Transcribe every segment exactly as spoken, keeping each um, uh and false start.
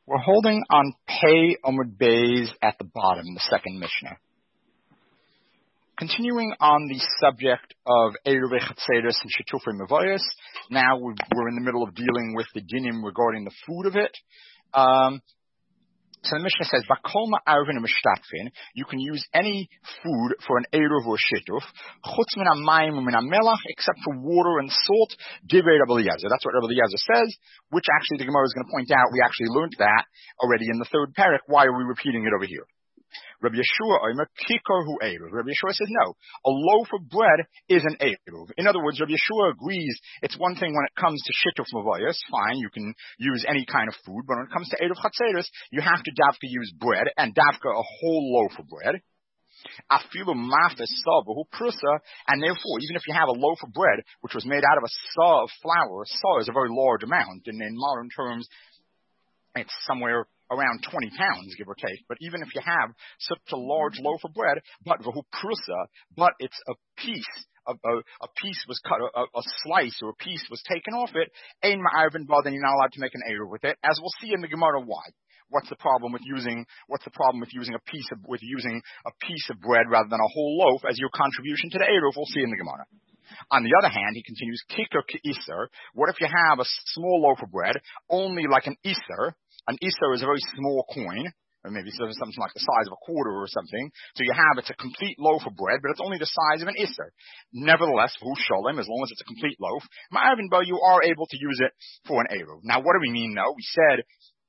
We're holding on Pei Amud Beis at the bottom, the second Mishnah. Continuing on the subject of Eruv Chatzeros and Shetufei Mavoyos, now we're in the middle of dealing with the dinim regarding the food of it. Um, so the Mishnah says, Bakol ma'arvin u'mishtatfin, you can use any food for an Eruv or Shituf, chutz min ha'mayim u'min ha'melach, except for water and salt, divrei Rabbi Eliezer. That's what Rabbi Eliezer says, which actually the Gemara is going to point out, we actually learned that already in the third parak. Why are we repeating it over here? Rabbi Yeshua Omer Kikar hu Eruv. Rabbi Yeshua says no. A loaf of bread is an Eruv. In other words, Rabbi Yeshua agrees it's one thing when it comes to Shituf Mavoyos, fine, you can use any kind of food, but when it comes to Eruv Chatzeros, you have to davka use bread, and davka a whole loaf of bread. Afilu mafis sabahu prusa, and therefore, even if you have a loaf of bread, which was made out of a saw of flour, a saw is a very large amount, and in modern terms, it's somewhere around twenty pounds, give or take. But even if you have such a large loaf of bread, but vahu prusa, but it's a piece, a, a, a piece was cut, a, a slice or a piece was taken off it, ein ma'arvin ba, then you're not allowed to make an eruv with it, as we'll see in the Gemara why. What's the problem with using, what's the problem with using a piece of, with using a piece of bread rather than a whole loaf as your contribution to the eruv? We'll see in the Gemara. On the other hand, he continues, kikar k'iser. What if you have a small loaf of bread, only like an iser? An iser is a very small coin, or maybe something like the size of a quarter or something. So you have, it's a complete loaf of bread, but it's only the size of an iser. Nevertheless, hu sholem, as long as it's a complete loaf, ma'arvin bo, you are able to use it for an eruv. Now, what do we mean, though? We said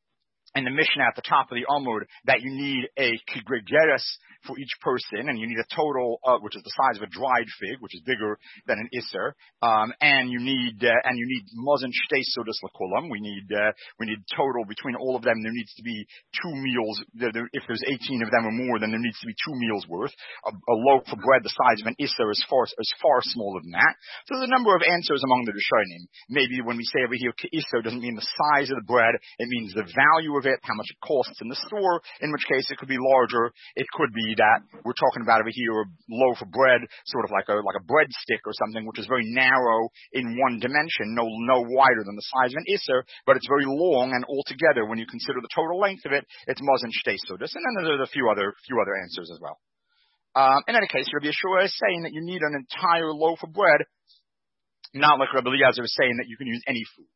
in the Mishnah at the top of the Amud that you need a kigregeres for each person, and you need a total, uh, which is the size of a dried fig, which is bigger than an iser, um, and you need uh, and you need mozen shtei sodas lakulam. We need uh, we need total between all of them. There needs to be two meals. There, there, if there's eighteen of them or more, then there needs to be two meals worth. A, a loaf of bread the size of an iser is far is far smaller than that. So there's a number of answers among the Rishonim. Maybe when we say over here iser doesn't mean the size of the bread; it means the value of it, how much it costs in the store. In which case, it could be larger. It could be that we're talking about over here a loaf of bread, sort of like a like a breadstick or something, which is very narrow in one dimension, no no wider than the size of an iser, but it's very long, and altogether, when you consider the total length of it, it's mozen shtei sodas. And then there's a few other few other answers as well. Um, in any case, Rabbi Yeshua is saying that you need an entire loaf of bread, not like Rabbi Eliezer is saying that you can use any food.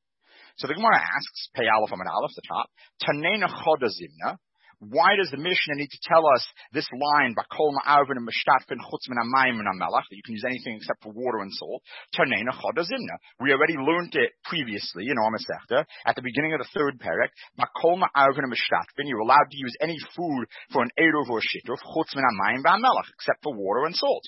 So the Gemara asks, Pei Aleph Amud Aleph, the top, Tanena Choda Zimna. Why does the Mishnah need to tell us this line, Bakol ma'arvin u'mishtatfin chutz min ha'mayim u'min ha'melach, that you can use anything except for water and salt? Tanena Choda Zimna. We already learned it previously in our Masechta at the beginning of the third parak. Bakol ma'arvin u'mishtatfin, you're allowed to use any food for an eruv or shituf chutz min ha'mayim v'ha'melach, except for water and salt.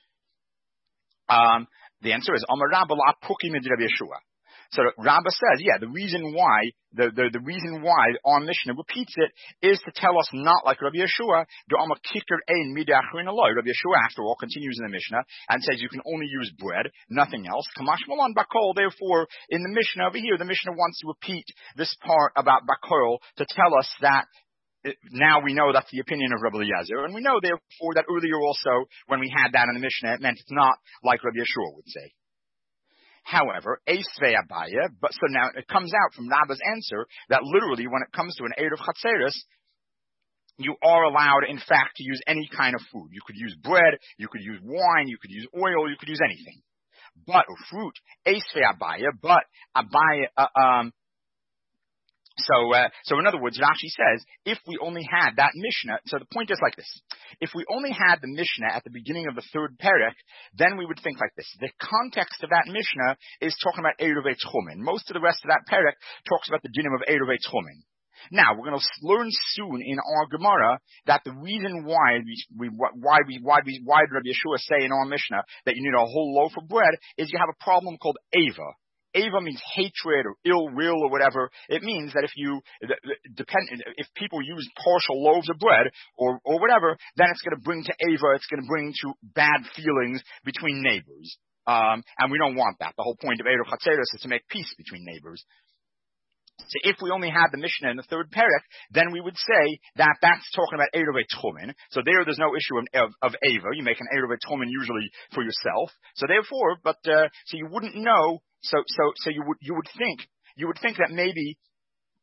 Um, the answer is Amar Rabba la puki mid Rabbi Yeshua. So Rabbah says, yeah, the reason why, the, the, the reason why our Mishnah repeats it is to tell us not like Rabbi Yeshua, Rabbi Yeshua, after all, continues in the Mishnah and says you can only use bread, nothing else. Kamash Malan Bakol, therefore, in the Mishnah over here, the Mishnah wants to repeat this part about Bakol to tell us that now we know that's the opinion of Rabbi Eliezer, and we know therefore that earlier also, when we had that in the Mishnah, it meant it's not like Rabbi Yeshua would say. However, Eisvei Abaya, but so now it comes out from Rabba's answer that literally when it comes to an Eruv Chatzeros, you are allowed, in fact, to use any kind of food. You could use bread, you could use wine, you could use oil, you could use anything. But, or fruit, Eisvei Abaya, but Abaya, uh, um, So, uh, so in other words, Rashi says, if we only had that Mishnah, so the point is like this. If we only had the Mishnah at the beginning of the third parak, then we would think like this. The context of that Mishnah is talking about Eruv Tchumen. Most of the rest of that parak talks about the dinim of Eruv Tchumen. Now, we're going to learn soon in our Gemara that the reason why we, we why we, why we, why did Rabbi Yeshua say in our Mishnah that you need a whole loaf of bread is you have a problem called Ava. Ava means hatred or ill will or whatever. It means that if you depend, if people use partial loaves of bread or or whatever, then it's going to bring to Ava. It's going to bring to bad feelings between neighbors, um, and we don't want that. The whole point of Eruv Chatzeros is to make peace between neighbors. So if we only had the Mishnah in the third parak, then we would say that that's talking about Eruv Tchumen. So there, there's no issue of, of, of Ava. You make an Eruv Tchumen usually for yourself. So therefore, but uh, so you wouldn't know. So so so you would you would think you would think that maybe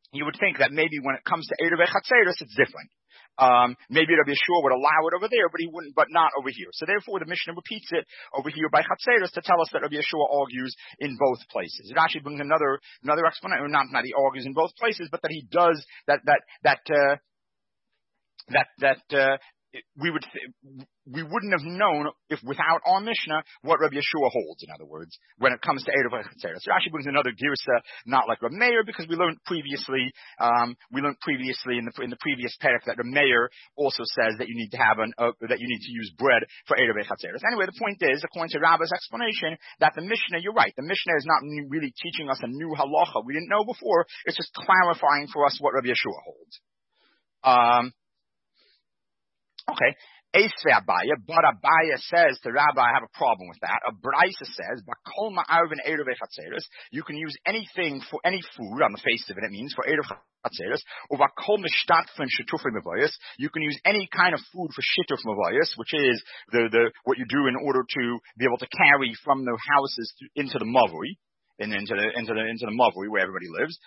you would think that maybe when it comes to Eruv Chatzeros, it's different. Um, maybe Rabbi Yeshua would allow it over there, but he wouldn't, but not over here. So therefore, the Mishnah repeats it over here by Chatzeros to tell us that Rabbi Yeshua argues in both places. It actually brings another another explanation, or not not he argues in both places, but that he does that that that uh, that that. Uh, We would we wouldn't have known if without our Mishnah what Rabbi Yeshua holds. In other words, when it comes to Eruv Chatzeros, so Rashi brings another girsa, not like Rabbi Meir, because we learned previously um, we learned previously in the in the previous parak that Rabbi Meir also says that you need to have an uh, that you need to use bread for Eruv Chatzeros. Anyway, the point is, according to Rabbi's explanation, that the Mishnah, you're right, the Mishnah is not really teaching us a new halacha we didn't know before. It's just clarifying for us what Rabbi Yeshua holds. Um. Okay. Esvei Abaya, but Abaya says to Rabbi, I have a problem with that. A Braisa says, Bakol ma'arvin Eruv Chatzeros, you can use anything for any food, on the face of it, it means, for Eruv Chatzeros, or Bakol mishtatfin shetufei mavayos, you can use any kind of food for shituf mavayos, which is the, the, what you do in order to be able to carry from the houses into the mavui. In, into the into the into the mavui where everybody lives.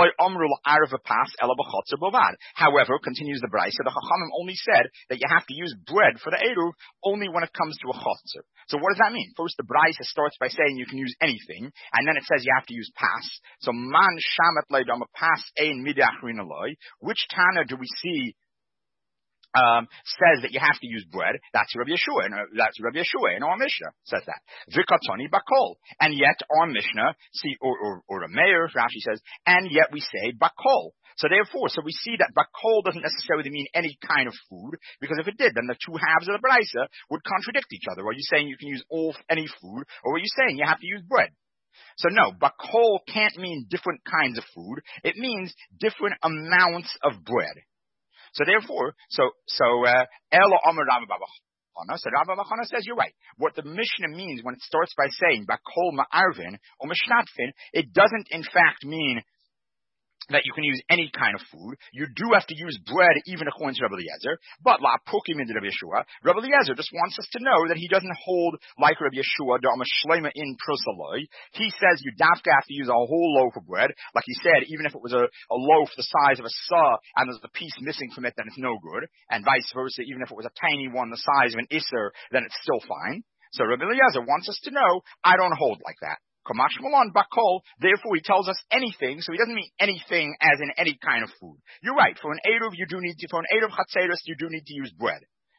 However, continues the Braisa, the Chachamim only said that you have to use bread for the eruv only when it comes to a chotzer. So what does that mean? First, the Braisa starts by saying you can use anything, and then it says you have to use pas. So man shamet leidama pas ein midachrin aloi. Which Tana do we see? Um, says that you have to use bread. That's Rabbi Yeshua, and uh, that's Rabbi Yeshua in our Mishnah says that. V'katzoni bakol, and yet our Mishnah, see, or or, or a mayor, Rashi says, and yet we say bakol. So therefore, so we see that bakol doesn't necessarily mean any kind of food, because if it did, then the two halves of the Braisa would contradict each other. Are you saying you can use all any food, or are you saying you have to use bread? So no, bakol can't mean different kinds of food. It means different amounts of bread. So therefore, so so uh, Elo Amar Rabba Bachana. So Rabba Bachana says you're right. What the Mishnah means when it starts by saying Bakol Ma'arvin or Mishnatfin, it doesn't in fact mean that you can use any kind of food. You do have to use bread even according to Rabbi Eliezer. But La Pukim into Rabbi Yeshua, Rabbi Eliezer just wants us to know that he doesn't hold like Rabbi Yeshua, Da'ama Shlema in Prosaloi. He says you dafka have to use a whole loaf of bread. Like he said, even if it was a, a loaf the size of a saw and there's a piece missing from it, then it's no good. And vice versa, even if it was a tiny one the size of an Isser, then it's still fine. So Rabbi Eliezer wants us to know, I don't hold like that. Kamash Malon Bakol, therefore he tells us anything, so he doesn't mean anything as in any kind of food. You're right, for an Eruv you do need to, for an Eruv Chatzeros you do need to use bread.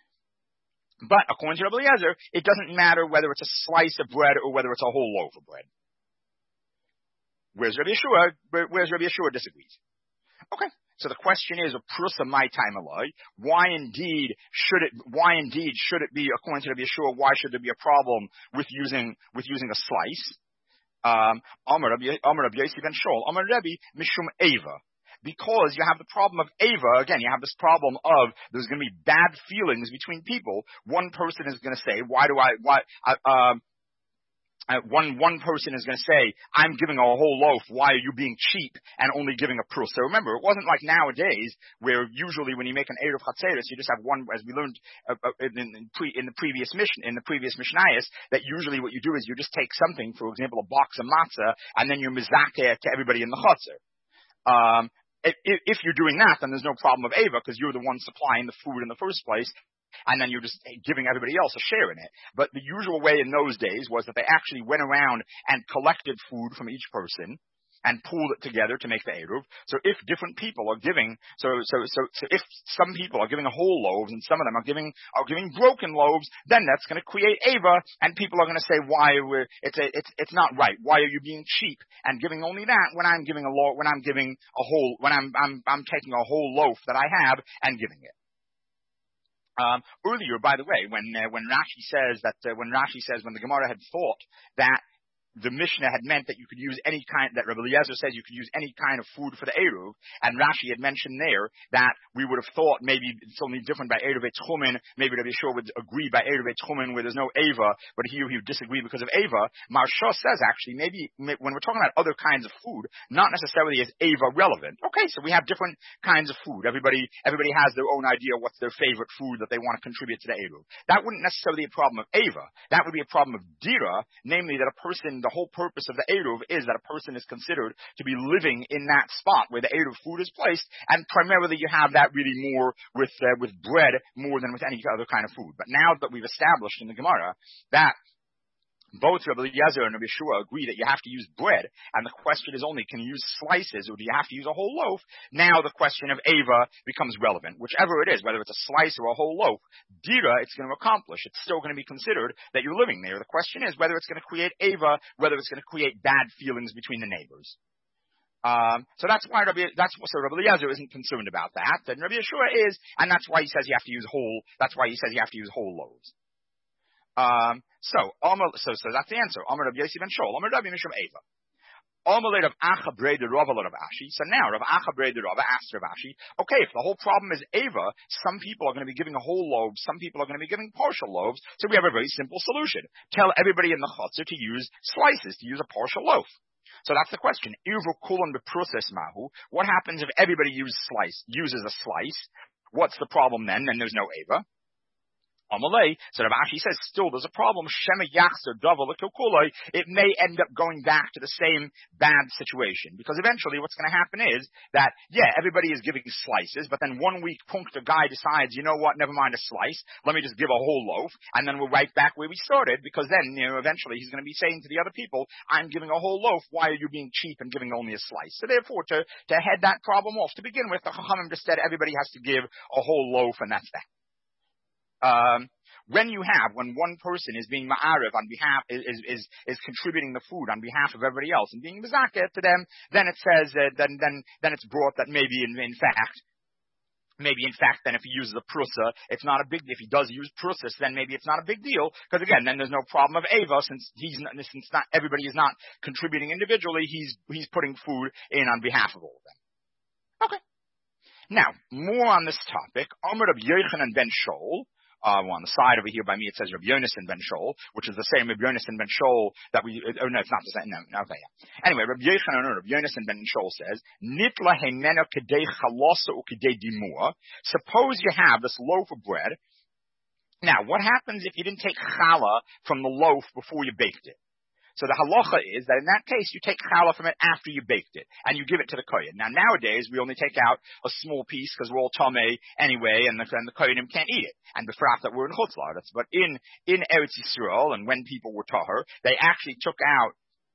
But according to Rabbi Eliezer, it doesn't matter whether it's a slice of bread or whether it's a whole loaf of bread. Whereas Rabbi Yeshua, whereas Rabbi Yeshua disagrees. Okay. So the question is, Prusa my time aloi, why indeed should it, why indeed should it be, according to Rabbi Yeshua, why should there be a problem with using, with using a slice? Um, Amar Rabbi Yossi ben Shol, Amar Rabbi Mishum Eva. Because you have the problem of Eva, again, you have this problem of there's going to be bad feelings between people. One person is going to say, why do I, why, I, um, Uh, one one person is going to say, I'm giving a whole loaf, why are you being cheap and only giving a prus? So remember, it wasn't like nowadays where usually when you make an Eruv Chatzeros, you just have one, as we learned uh, uh, in, in, pre, in the previous mission, in the previous Mishnayos, that usually what you do is you just take something, for example, a box of matzah, and then you're mizakeh to everybody in the Chatzer. Um, if, if you're doing that, then there's no problem of Eva, because you're the one supplying the food in the first place. And then you're just giving everybody else a share in it. But the usual way in those days was that they actually went around and collected food from each person and pooled it together to make the Eruv. So if different people are giving, so so so so if some people are giving a whole loaves and some of them are giving are giving broken loaves, then that's going to create Eva, and people are going to say, why we're it's a, it's it's not right. Why are you being cheap and giving only that when I'm giving a lo- when I'm giving a whole when I'm I'm I'm taking a whole loaf that I have and giving it. Um, earlier, by the way, when uh, when Rashi says that uh, when Rashi says when the Gemara had thought that the Mishnah had meant that you could use any kind, that Rabbi Eliezer says you could use any kind of food for the Eruv, and Rashi had mentioned there that we would have thought maybe it's only different by Eruv Tchumen, maybe Rabbi Yeshua would agree by Eruv Tchumen where there's no Eva, but here he would disagree because of Eva. Marsha says actually, maybe when we're talking about other kinds of food, not necessarily is Eva relevant. Okay, so we have different kinds of food. Everybody, everybody has their own idea what's their favorite food that they want to contribute to the Eruv. That wouldn't necessarily be a problem of Eva. That would be a problem of Dira, namely that a person the whole purpose of the Eruv is that a person is considered to be living in that spot where the Eruv food is placed, and primarily you have that really more with uh, with bread more than with any other kind of food. But now that we've established in the Gemara that both Rabbi Eliezer and Rabbi Yeshua agree that you have to use bread, and the question is only, can you use slices or do you have to use a whole loaf? Now the question of Ava becomes relevant. Whichever it is, whether it's a slice or a whole loaf, Dira, it's going to accomplish. It's still going to be considered that you're living there. The question is whether it's going to create Ava, whether it's going to create bad feelings between the neighbors. Um, so that's why Rabbi, that's so Rabbi Eliezer isn't concerned about that, and Rabbi Yeshua is, and that's why he says you have to use whole. That's why he says you have to use whole loaves. Um, so, so, so that's the answer. Amar Rabbi Yossi ben Shol, Amar Rabbi Mishum Eva. Amar Rav Acha Brei de Rava Rav Ashi. So now Rav Acha Brei de Rava asked Rav Ashi, okay, if the whole problem is Eva, some people are going to be giving a whole loaf, some people are going to be giving partial loaves, so we have a very simple solution. Tell everybody in the chutzner to use slices, to use a partial loaf. So that's the question. Irvu kulan beproses mahu. What happens if everybody uses slice, uses a slice? What's the problem then? Then there's no Eva. Amalei, so Rav Ashi says, still there's a problem. Shema yachzer davar l'kilkuloi. It may end up going back to the same bad situation, because eventually what's going to happen is that, yeah, everybody is giving slices, but then one week, punct, a guy decides, you know what, never mind a slice, let me just give a whole loaf, and then we're right back where we started, because then, you know, eventually he's going to be saying to the other people, I'm giving a whole loaf, why are you being cheap and giving only a slice? So therefore, to, to head that problem off, to begin with, the Chachamim just said everybody has to give a whole loaf, and that's that. Um, when you have, when one person is being ma'ariv on behalf, is, is, is contributing the food on behalf of everybody else and being mizakeh to them, then it says, uh, then, then, then it's brought that maybe in, in fact, maybe in fact, then if he uses a prusa, it's not a big, if he does use prusas, then maybe it's not a big deal, because again, then there's no problem of Ava, since he's not, since not, everybody is not contributing individually, he's, he's putting food in on behalf of all of them. Okay. Now, more on this topic, Amar Rabbi Yochanan ben Shol. Uh, well, on the side over here by me it says Rabbi Yonasan ben Shol, which is the same Rabbi Yonasan ben Shol that we, oh no, it's not the same, no, no, okay, yeah. Anyway, Rabbi Yochanan, no, Rabbi Yonasan ben Shol says, Nitla hemena kedei chalosa u kedei dimua. Suppose you have this loaf of bread. Now, what happens if you didn't take challah from the loaf before you baked it? So the halacha is that in that case, you take challah from it after you baked it, and you give it to the kohen. Now, nowadays, we only take out a small piece because we're all tamei anyway, and the, and the kohenim can't eat it. And befrat that we're in chutz la'aretz. But in, in Eretz Yisrael, and when people were tahor, they actually took out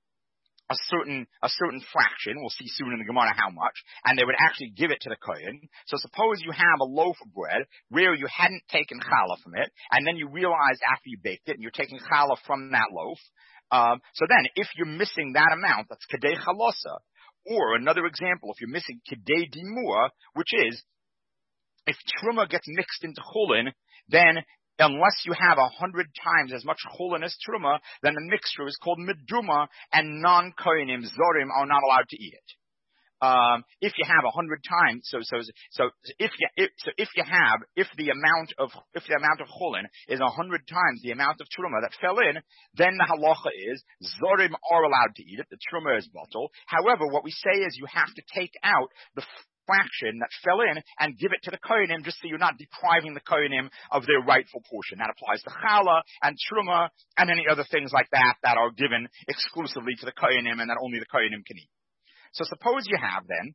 a certain, a certain fraction, we'll see soon in the Gemara how much, and they would actually give it to the kohen. So suppose you have a loaf of bread where you hadn't taken challah from it, and then you realize after you baked it, and you're taking challah from that loaf. Um, so then, if you're missing that amount, that's kedei chalosa. Or another example, if you're missing kedei dimua, which is, if truma gets mixed into chulin, then unless you have a hundred times as much chulin as truma, then the mixture is called meduma, and non-kohenim zorim are not allowed to eat it. Um, if you have a hundred times, so, so, so, if you, if, so if you have, if the amount of, if the amount of chulin is a hundred times the amount of truma that fell in, then the halacha is, zorim are allowed to eat it, the truma is bottle. However, what we say is you have to take out the fraction that fell in and give it to the kohenim, just so you're not depriving the kohenim of their rightful portion. That applies to challah and truma and any other things like that that are given exclusively to the kohenim and that only the kohenim can eat. So suppose you have then,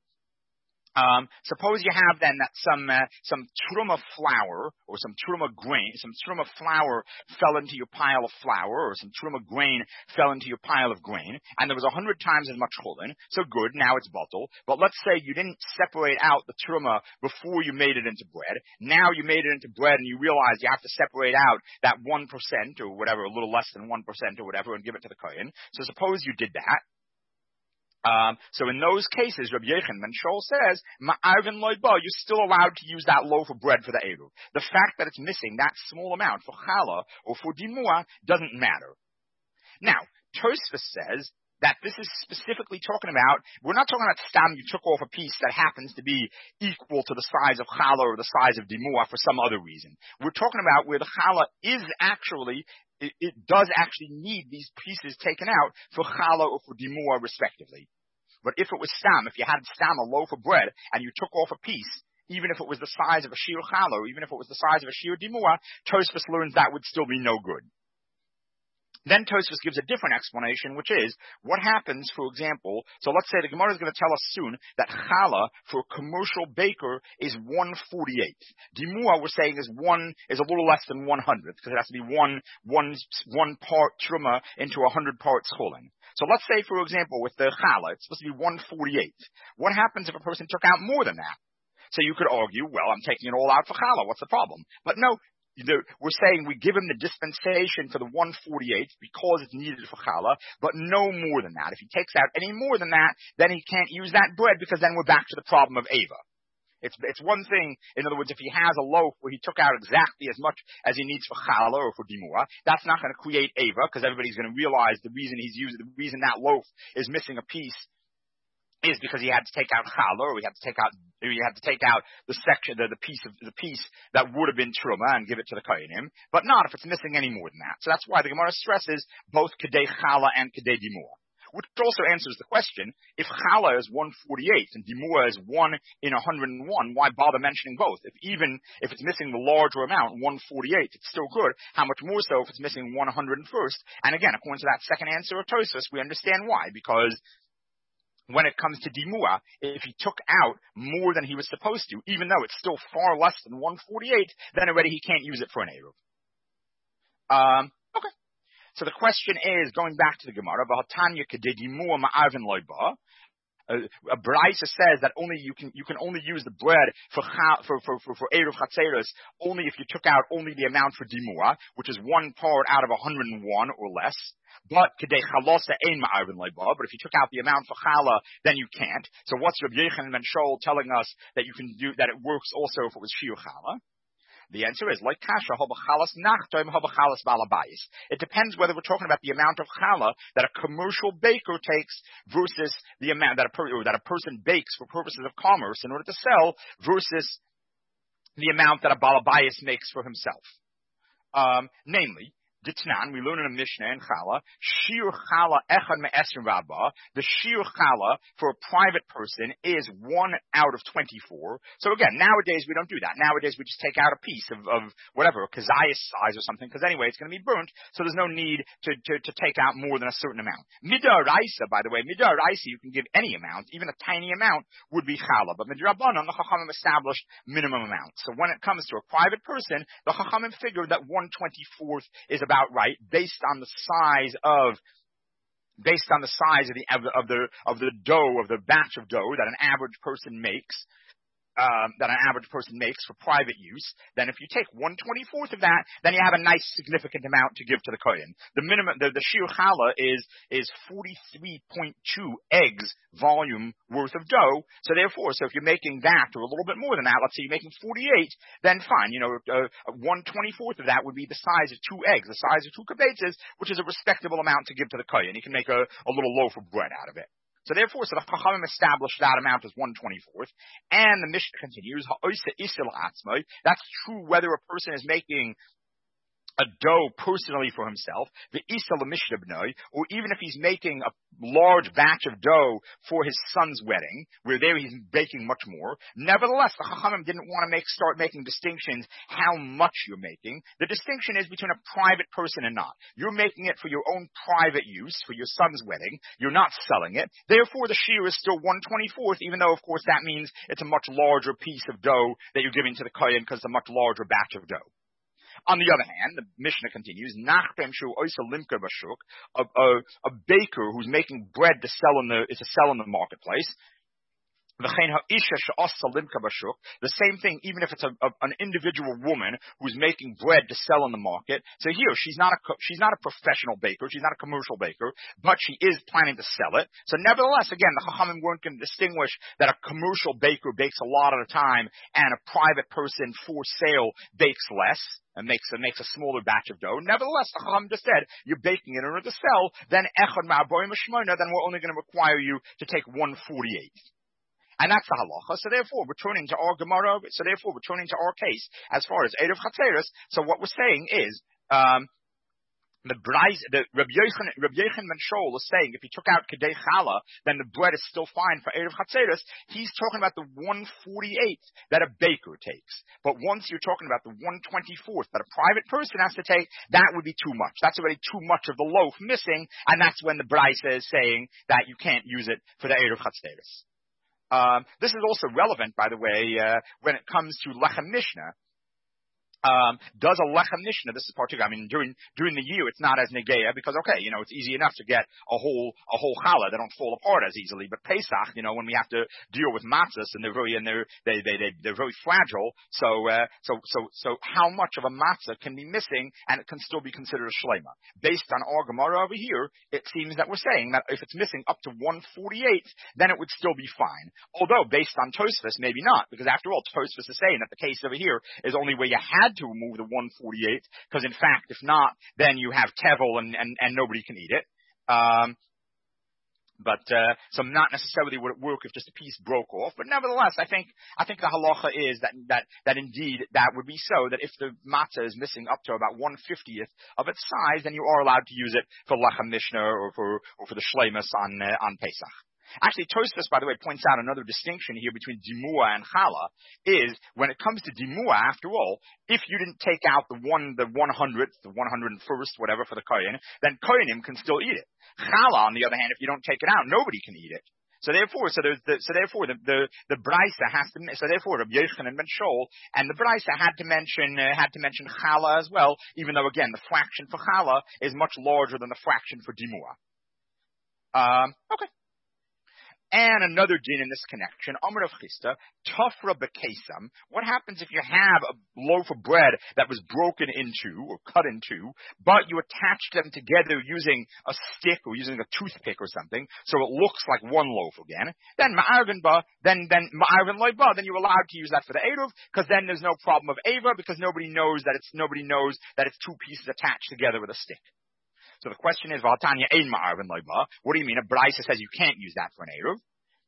um, suppose you have then that some uh, some truma flour or some truma grain, some truma flour fell into your pile of flour, or some truma grain fell into your pile of grain, and there was a hundred times as much chulin. So good, now it's bottle. But let's say you didn't separate out the truma before you made it into bread. Now you made it into bread, and you realize you have to separate out that one percent or whatever, a little less than one percent or whatever, and give it to the kohen. So suppose you did that. Um, so in those cases, Rabbi Yochanan ben Shol says, Ma'arvin loiba, you're still allowed to use that loaf of bread for the Eruv. The fact that it's missing that small amount for challah or for dimua doesn't matter. Now, Tosfos says that this is specifically talking about, we're not talking about stam, you took off a piece that happens to be equal to the size of challah or the size of dimua for some other reason. We're talking about where the challah is actually, it, it does actually need these pieces taken out for challah or for dimua respectively. But if it was stam, if you had stam, a loaf of bread, and you took off a piece, even if it was the size of a shir challah, or even if it was the size of a shir dimua, Tosfos learns that would still be no good. Then Tosfos gives a different explanation, which is what happens, for example, so let's say the Gemara is going to tell us soon that challah for a commercial baker is one forty-eighth. Dimua, we're saying, is one, is a little less than one hundredth, because it has to be one, one, one part truma into a hundred parts cholin. So let's say, for example, with the challah, it's supposed to be one forty-eighth. What happens if a person took out more than that? So you could argue, well, I'm taking it all out for challah, what's the problem? But no, we're saying we give him the dispensation for the one forty-eighth because it's needed for challah, but no more than that. If he takes out any more than that, then he can't use that bread, because then we're back to the problem of Ava. It's, it's one thing, in other words, if he has a loaf where he took out exactly as much as he needs for challah or for dimua, that's not going to create Ava, because everybody's going to realize the reason he's using, the reason that loaf is missing a piece is because he had to take out challah, or he had to take out, or he had to take out the section, the, the piece of the piece that would have been truma and give it to the kohenim, but not if it's missing any more than that. So that's why the Gemara stresses both kedei challah and kedei dimua, which also answers the question: if challah is one forty-eighth and dimua is one in one hundred one, why bother mentioning both? If even if it's missing the larger amount, one forty-eighth, it's still good. How much more so if it's missing one hundred first? And again, according to that second answer of Tosfos, we understand why, because when it comes to dimua, if he took out more than he was supposed to, even though it's still far less than one forty-eighth, then already he can't use it for an eruv. Um, okay. So the question is, going back to the Gemara, V'hatanya kedei dimua ma'arvin loy ba. A Braisa says that only you can you can only use the bread for for for for, for eruv chatzeros only if you took out only the amount for dimua, which is one part out of one hundred one or less. But kedei chalosa ein ma'arvin leiba. But if you took out the amount for challah, then you can't. So what's Rabbi Yochanan ben Shaul telling us that you can do that? It works also if it was shiur challah. The answer is like kasha habachalas nachtoim habachalas balabayis. It depends whether we're talking about the amount of challah that a commercial baker takes versus the amount that a per, or that a person bakes for purposes of commerce in order to sell versus the amount that a balabayis makes for himself. Um, namely, Ditnan, we learn in a Mishnah in Challah, Shiur Challah Echad Me'esrim Rabba, the Shiur Challah for a private person is one out of twenty-four. So again, nowadays we don't do that. Nowadays we just take out a piece of, of whatever, kazayas size or something, because anyway it's going to be burnt, so there's no need to, to, to take out more than a certain amount. Midaraisa, by the way, Midaraisa, you can give any amount, even a tiny amount would be Challah, but Midrabanan, the Chachamim established minimum amount. So when it comes to a private person, the Chachamim figured that one twenty-fourth is about right, based on the size of, based on the size of the of the of the dough of the batch of dough that an average person makes. Um, that an average person makes for private use, then if you take one twenty-fourth of that, then you have a nice significant amount to give to the kohen. The minimum, the, the shiur challah is, is forty-three point two eggs volume worth of dough. So therefore, so if you're making that or a little bit more than that, let's say you're making forty-eight, then fine, you know, uh, one twenty-fourth of that would be the size of two eggs, the size of two kibetzes, which is a respectable amount to give to the kohen. You can make a, a little loaf of bread out of it. So therefore, so the Chachamim established that amount as one twenty-fourth, and the Mishnah continues, that's true whether a person is making a dough personally for himself, the Isa l'Mishnah b'noi, or even if he's making a large batch of dough for his son's wedding, where there he's baking much more. Nevertheless, the Chachamim didn't want to make start making distinctions how much you're making. The distinction is between a private person and not. You're making it for your own private use, for your son's wedding. You're not selling it. Therefore, the shiur is still one twenty-fourth, even though, of course, that means it's a much larger piece of dough that you're giving to the kohen because it's a much larger batch of dough. On the other hand, the Mishnah continues, a, a, a baker who's making bread to sell in the, is to sell in the marketplace. The same thing, even if it's a, a, an individual woman who's making bread to sell in the market. So here, she's not a she's not a professional baker, she's not a commercial baker, but she is planning to sell it. So nevertheless, again, the Chachamim weren't going to distinguish that a commercial baker bakes a lot at a time and a private person for sale bakes less and makes a, makes a smaller batch of dough. Nevertheless, the Chachamim just said, you're baking it in order to sell, then echad ma'aborim mishmona, then we're only going to require you to take one forty-eighth. And that's the halacha. So therefore, returning to our Gemara, so therefore, returning to our case, as far as eruv chatzeros, so what we're saying is, um, The Bryce, the Rabbi Yochanan, Rabbi Yochanan ben Shaul is saying if he took out Kedei Chala, then the bread is still fine for Erev Chatzeros. He's talking about the one forty-eighth that a baker takes. But once you're talking about the one twenty-fourth that a private person has to take, that would be too much. That's already too much of the loaf missing, and that's when the Bryce is saying that you can't use it for the Erev Chatzeros. Um, this is also relevant, by the way, uh, when it comes to Lechem Mishnah. Um, does a lechem mishnah, this is particular, I mean, during, during the year, it's not as negeya, because, okay, you know, it's easy enough to get a whole, a whole challah, they don't fall apart as easily, but Pesach, you know, when we have to deal with matzahs, and they're very, and they're, they, they, they, they're very fragile, so, uh, so, so, so how much of a matzah can be missing, and it can still be considered a shlema? Based on our Gemara over here, it seems that we're saying that if it's missing up to one forty-eighth, then it would still be fine. Although, based on Tosfos, maybe not, because after all, Tosfos is saying that the case over here is only where you had to remove the one forty-eighth, because in fact, if not, then you have tevel and, and, and nobody can eat it. Um, but, uh, so not necessarily would it work if just a piece broke off, but nevertheless, I think, I think the halacha is that, that, that indeed that would be so, that if the matzah is missing up to about one fiftieth of its size, then you are allowed to use it for lechem mishnah or for, or for the shleimus on, uh, on Pesach. Actually, Tosfos, by the way, points out another distinction here between dimua and challah is when it comes to dimua, after all, if you didn't take out the one, the one hundredth, the one hundred first, whatever for the kohen, then kohenim can still eat it. Challah, on the other hand, if you don't take it out, nobody can eat it. So therefore, so there's the, so therefore the, the, the Braisa has to, so therefore Rabbi Yochanan ben Shaul and the Braisa had to mention, uh, had to mention challah as well, even though again, the fraction for challah is much larger than the fraction for dimua. Um, okay. And another din in this connection, Amar of Chisda, Tafra Bekesam. What happens if you have a loaf of bread that was broken into or cut in two, but you attached them together using a stick or using a toothpick or something, so it looks like one loaf again? Then Ma'arvin Ba, then then Ma'arvin Loy Ba, then you're allowed to use that for the Eruv, because then there's no problem of Ava, because nobody knows that it's nobody knows that it's two pieces attached together with a stick. So the question is, V'atanya ein ma'arvin loiba. What do you mean? A Braisa says you can't use that for an Eruv.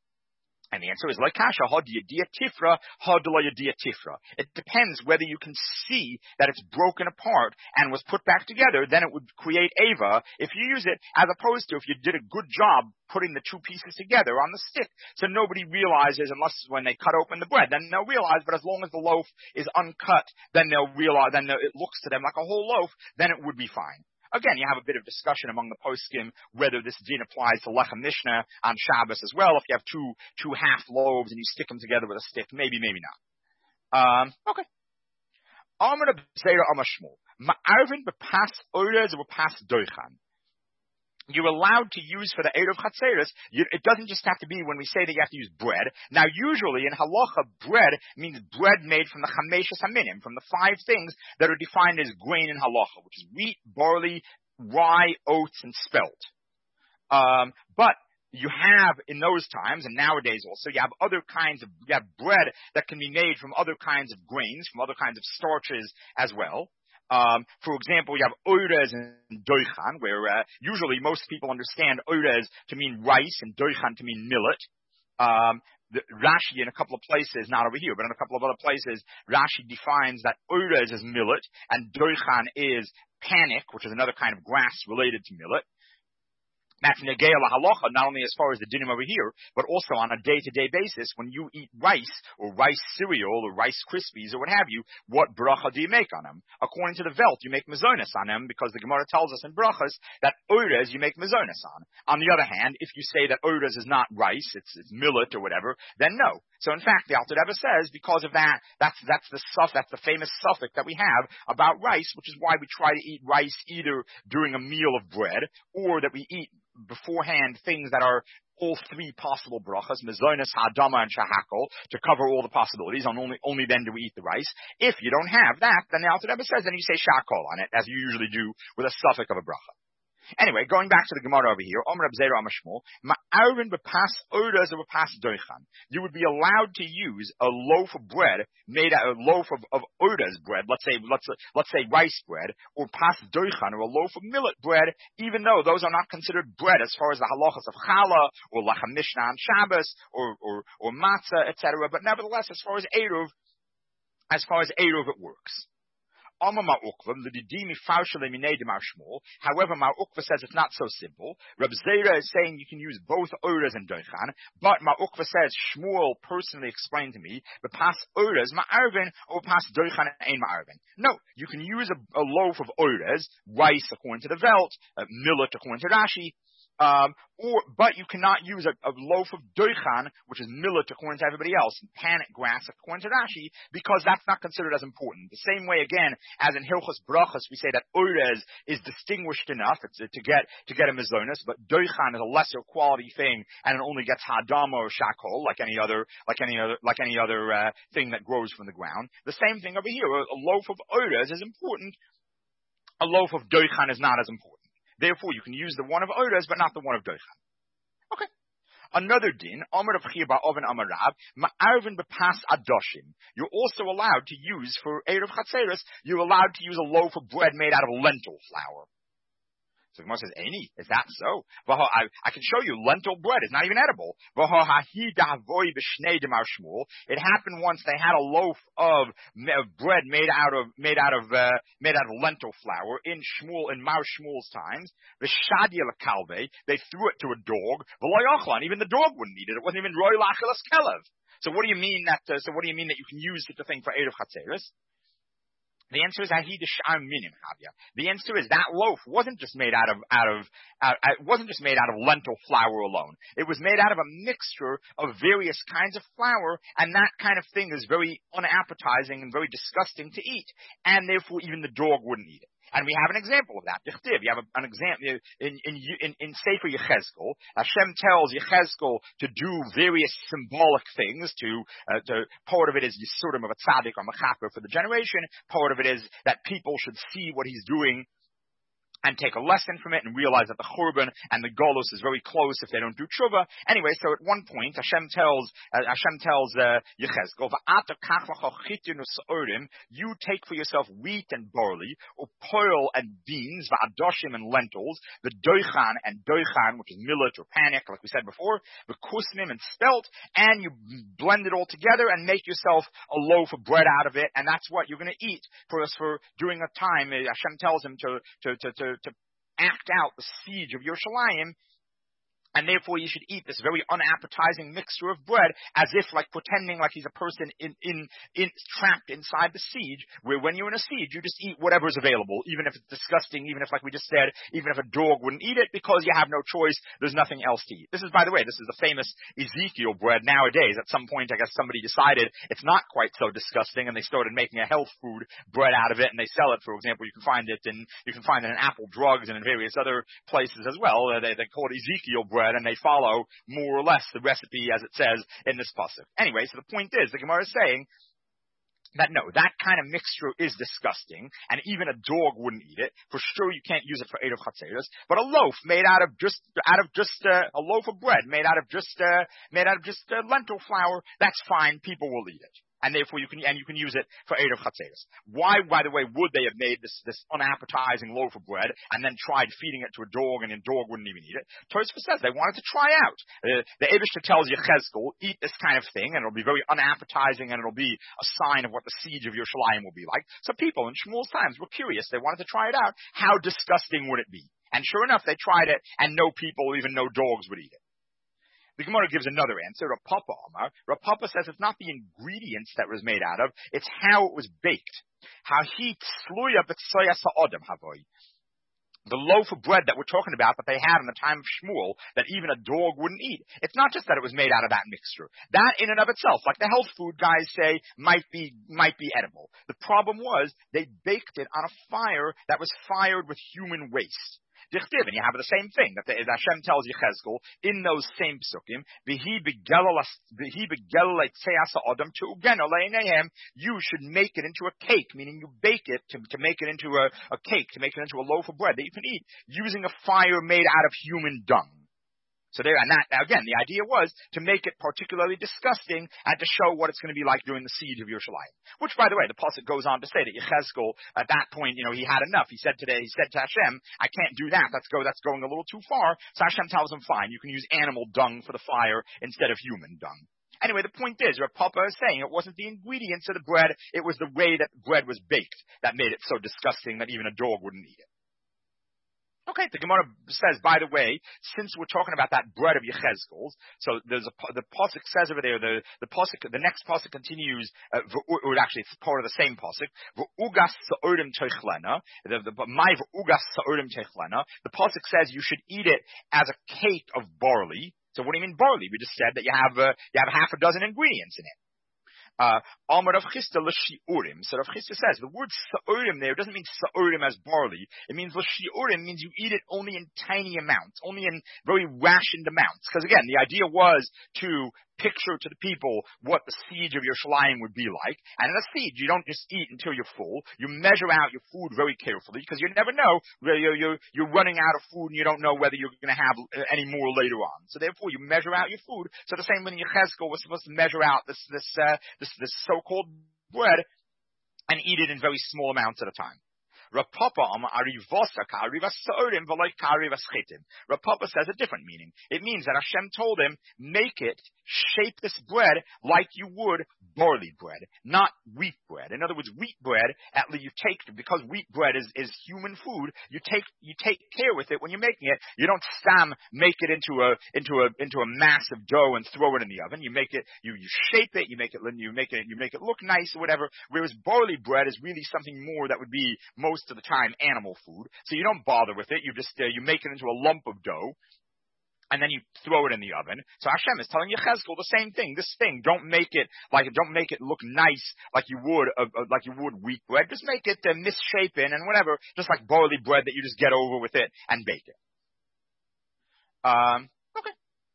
And the answer is, like kasha, had yadia tifra, had lo yadia tifra. It depends whether you can see that it's broken apart and was put back together, then it would create Ava if you use it, as opposed to if you did a good job putting the two pieces together on the stick. So nobody realizes, unless when they cut open the bread, then they'll realize, but as long as the loaf is uncut, then they'll realize, then it looks to them like a whole loaf, then it would be fine. Again, you have a bit of discussion among the poskim whether this din applies to lechem mishnah on Shabbos as well. If you have two two half loaves and you stick them together with a stick, maybe, maybe not. Um, okay. Amar b'zeira amar Shmuel. Ma'arvin b'pas oirez or b'pas doichan. You're allowed to use for the Erev Chatzeros. It doesn't just have to be when we say that you have to use bread. Now, usually in halacha, bread means bread made from the chameshes haminim, from the five things that are defined as grain in halacha, which is wheat, barley, rye, oats, and spelt. Um, but you have in those times, and nowadays also, you have other kinds of, you have bread that can be made from other kinds of grains, from other kinds of starches as well. Um, for example, you have oirez and doichan, where uh, usually most people understand oirez to mean rice and doichan to mean millet. Um, the, Rashi in a couple of places, not over here, but in a couple of other places, Rashi defines that oirez is millet and doichan is panic, which is another kind of grass related to millet. That's negei lahalacha, not only as far as the dinim over here, but also on a day-to-day basis, when you eat rice, or rice cereal, or rice krispies, or what have you, what bracha do you make on them? According to the Velt, you make mazonis on them, because the Gemara tells us in brachas that oirez you make mazonis on. On the other hand, if you say that oirez is not rice, it's, it's millet or whatever, then no. So in fact, the Alter Rebbe says, because of that, that's, that's the suff, that's the famous suffix that we have about rice, which is why we try to eat rice either during a meal of bread, or that we eat beforehand things that are all three possible brachas, mezonos, ha'adama, and shahakol, to cover all the possibilities, and only, only then do we eat the rice. If you don't have that, then the Alter Rebbe says, then you say shahakol on it, as you usually do with a suffix of a bracha. Anyway, going back to the Gemara over here, Omer Abzeira Amar Shmuel, Ma'arvin b'pas oirez or b'pas doichan. You would be allowed to use a loaf of bread made out, a loaf of, of oirez bread, let's say, let's, let's say rice bread, or pas doichan, or a loaf of millet bread, even though those are not considered bread as far as the halachas of challah, or lechem mishnah on Shabbos, or, or, or matzah, et cetera. But nevertheless, as far as Eruv, as far as Eruv it works. However, Mar Ukva says it's not so simple. Reb Zera is saying you can use both Oras and Doichan, but Mar Ukva says Shmuel personally explained to me the pass Oras Ma'arvin or pass Doichan and Ein Ma'arvin. No, you can use a, a loaf of Oras, rice according to the Velt, uh, millet according to Rashi. Um, or, but you cannot use a, a loaf of doichan, which is millet according to everybody else, and panic grass according to Rashi, because that's not considered as important. The same way, again, as in Hilchos Brachos, we say that Orez is distinguished enough it's, to get to get a mizonos, but doichan is a lesser quality thing, and it only gets hadama or shakol, like any other, like any other, like any other uh, thing that grows from the ground. The same thing over here. A, a loaf of Orez is important. A loaf of doichan is not as important. Therefore, you can use the one of Oras, but not the one of Doichan. Okay. Another din, Amar of Chiba Oven Amarav, Ma'arvin bepas adoshim. You're also allowed to use, for Erev Chatzeres, you're allowed to use a loaf of bread made out of lentil flour. So the Gemara says, Any, is that so? I, I can show you lentil bread. It's not even edible. It happened once they had a loaf of, of bread made out of made out of uh, made out of lentil flour in Shmuel in Mar Shmuel's times. They threw it to a dog. Even the dog wouldn't eat it. It wasn't even roy lachelas kelev. So what do you mean that? Uh, so what do you mean that you can use such a thing for Erev Chatzeres? The answer is The answer is that loaf wasn't just made out of out of uh, it wasn't just made out of lentil flour alone. It was made out of a mixture of various kinds of flour, and that kind of thing is very unappetizing and very disgusting to eat, and therefore even the dog wouldn't eat it. And we have an example of that. You have an example in in in, in Sefer Yechezkel. Hashem tells Yechezkel to do various symbolic things. To, uh, to part of it is Yisurim of a tzaddik or mechaper for the generation. Part of it is that people should see what he's doing and take a lesson from it and realize that the Churban and the Golus is very close if they don't do tshuva. Anyway, so at one point, Hashem tells, uh, Hashem tells, uh, Yechezkel, you take for yourself wheat and barley, or pearl and beans, va'adoshim and lentils, the doichan and doichan, which is millet or panic, like we said before, the kusnim and spelt, and you blend it all together and make yourself a loaf of bread out of it, and that's what you're going to eat for us for during a time. Hashem tells him to, to, to, to to act out the siege of Yerushalayim, and therefore you should eat this very unappetizing mixture of bread as if like pretending like he's a person in, in, in, trapped inside the siege, where when you're in a siege, you just eat whatever's available, even if it's disgusting, even if, like we just said, even if a dog wouldn't eat it, because you have no choice, there's nothing else to eat. This is, by the way, this is the famous Ezekiel bread nowadays. At some point, I guess somebody decided it's not quite so disgusting, and they started making a health food bread out of it, and they sell it. For example, you can find it in, you can find it in Apple Drugs and in various other places as well. Uh, they, they call it Ezekiel bread, and they follow more or less the recipe as it says in this pasuk. Anyway, so the point is, the Gemara is saying that no, that kind of mixture is disgusting, and even a dog wouldn't eat it. For sure, you can't use it for Erev Chatzeres. But a loaf made out of just out of just uh, a loaf of bread made out of just uh, made out of just uh, lentil flour, that's fine. People will eat it. And therefore you can, and you can use it for Erev Chatzeres. Why, by the way, would they have made this, this unappetizing loaf of bread and then tried feeding it to a dog and the dog wouldn't even eat it? Tosfos says they wanted to try out. Uh, the Eibishter tells Yechezkel, eat this kind of thing, and it'll be very unappetizing, and it'll be a sign of what the siege of Yerushalayim will be like. So people in Shmuel's times were curious. They wanted to try it out. How disgusting would it be? And sure enough, they tried it, and no people, even no dogs, would eat it. The Gemara gives another answer. Rav Papa Amar. Rav Papa says it's not the ingredients that it was made out of, it's how it was baked. How he sluya b'tsoya sa'odam havoy. The loaf of bread that we're talking about that they had in the time of Shmuel that even a dog wouldn't eat. It's not just that it was made out of that mixture. That in and of itself, like the health food guys say, might be might be edible. The problem was they baked it on a fire that was fired with human waste. Dichtiv, and you have the same thing that the, Hashem tells Yechezkel in those same psukim. You should make it into a cake, meaning you bake it to, to make it into a, a cake, to make it into a loaf of bread that you can eat using a fire made out of human dung. So there, and that, again, the idea was to make it particularly disgusting and to show what it's going to be like during the siege of Yerushalayim. Which, by the way, the pasuk goes on to say that Yechezkel, at that point, you know, he had enough. He said today, he said to Hashem, I can't do that. That's go, that's going a little too far. So Hashem tells him, fine, you can use animal dung for the fire instead of human dung. Anyway, the point is, Rav Papa is saying it wasn't the ingredients of the bread, it was the way that the bread was baked that made it so disgusting that even a dog wouldn't eat it. Okay, the Gemara says, by the way, since we're talking about that bread of Yechezkel's, so there's a, the pasuk says over there, the, the pasuk, the next pasuk continues, uh, or actually it's part of the same pasuk, V'ugas sa'orim teichlena, the, the, my v'ugas sa'orim teichlena, the pasuk says you should eat it as a cake of barley. So what do you mean barley? We just said that you have, uh, you have half a dozen ingredients in it. Uh, Amar Rav Chisda l'shi'urim. So Rav Chisda says the word sa'urim there doesn't mean sa'urim as barley. It means l'shi'urim means you eat it only in tiny amounts, only in very rationed amounts. Because again, the idea was to picture to the people what the siege of Yerushalayim would be like. And in a siege, you don't just eat until you're full. You measure out your food very carefully because you never know whether you're, you're, you're running out of food and you don't know whether you're going to have any more later on. So therefore, you measure out your food. So the same when Yechezkel was supposed to measure out this this uh, this, this so-called bread and eat it in very small amounts at a time. Rav Papa says a different meaning. It means that Hashem told him, make it, shape this bread like you would barley bread, not wheat bread. In other words, wheat bread, at least you take, because wheat bread is, is human food, you take, you take care with it when you're making it. You don't stam, make it into a, into a, into a mass of dough and throw it in the oven. You make it, you, you shape it, you make it, you make it, you make it look nice or whatever. Whereas barley bread is really something more that would be most of the time animal food, so you don't bother with it. You just uh, you make it into a lump of dough, and then you throw it in the oven. So Hashem is telling Yechezkel the same thing. This thing, don't make it like don't make it look nice like you would uh, uh, like you would wheat bread. Just make it uh, misshapen and whatever, just like barley bread that you just get over with it and bake it. Um. Okay.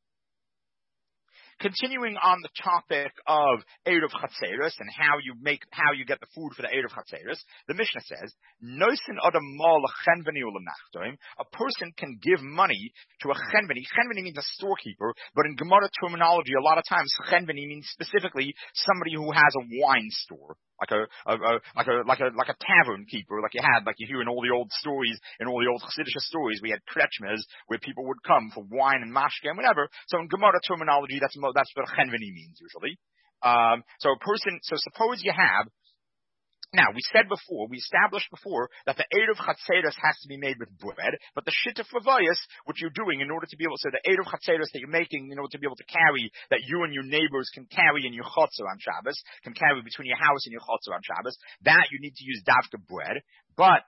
Continuing on the topic of Eruv Chatzeros and how you make, how you get the food for the Eruv Chatzeros, the Mishnah says, Noisen adam mal chenveni u'lemachtoim, a person can give money to a chenveni. Chenveni means a storekeeper, but in Gemara terminology, a lot of times chenveni means specifically somebody who has a wine store. Like a, a, a, like a, like a, like a tavern keeper, like you had, like you hear in all the old stories, in all the old Chassidish stories, we had kretschmers where people would come for wine and mashke and whatever. So in Gemara terminology, that's, that's what chenveni means usually. Um, so a person, so suppose you have, now, we said before, we established before that the Eruv Chatzeros has to be made with bread, but the Shittuf Ravayos, what you're doing in order to be able, so the Eruv Chatzeros that you're making in order to be able to carry, that you and your neighbors can carry in your Chotzer on Shabbos, can carry between your house and your Chotzer on Shabbos, that you need to use Davka bread, but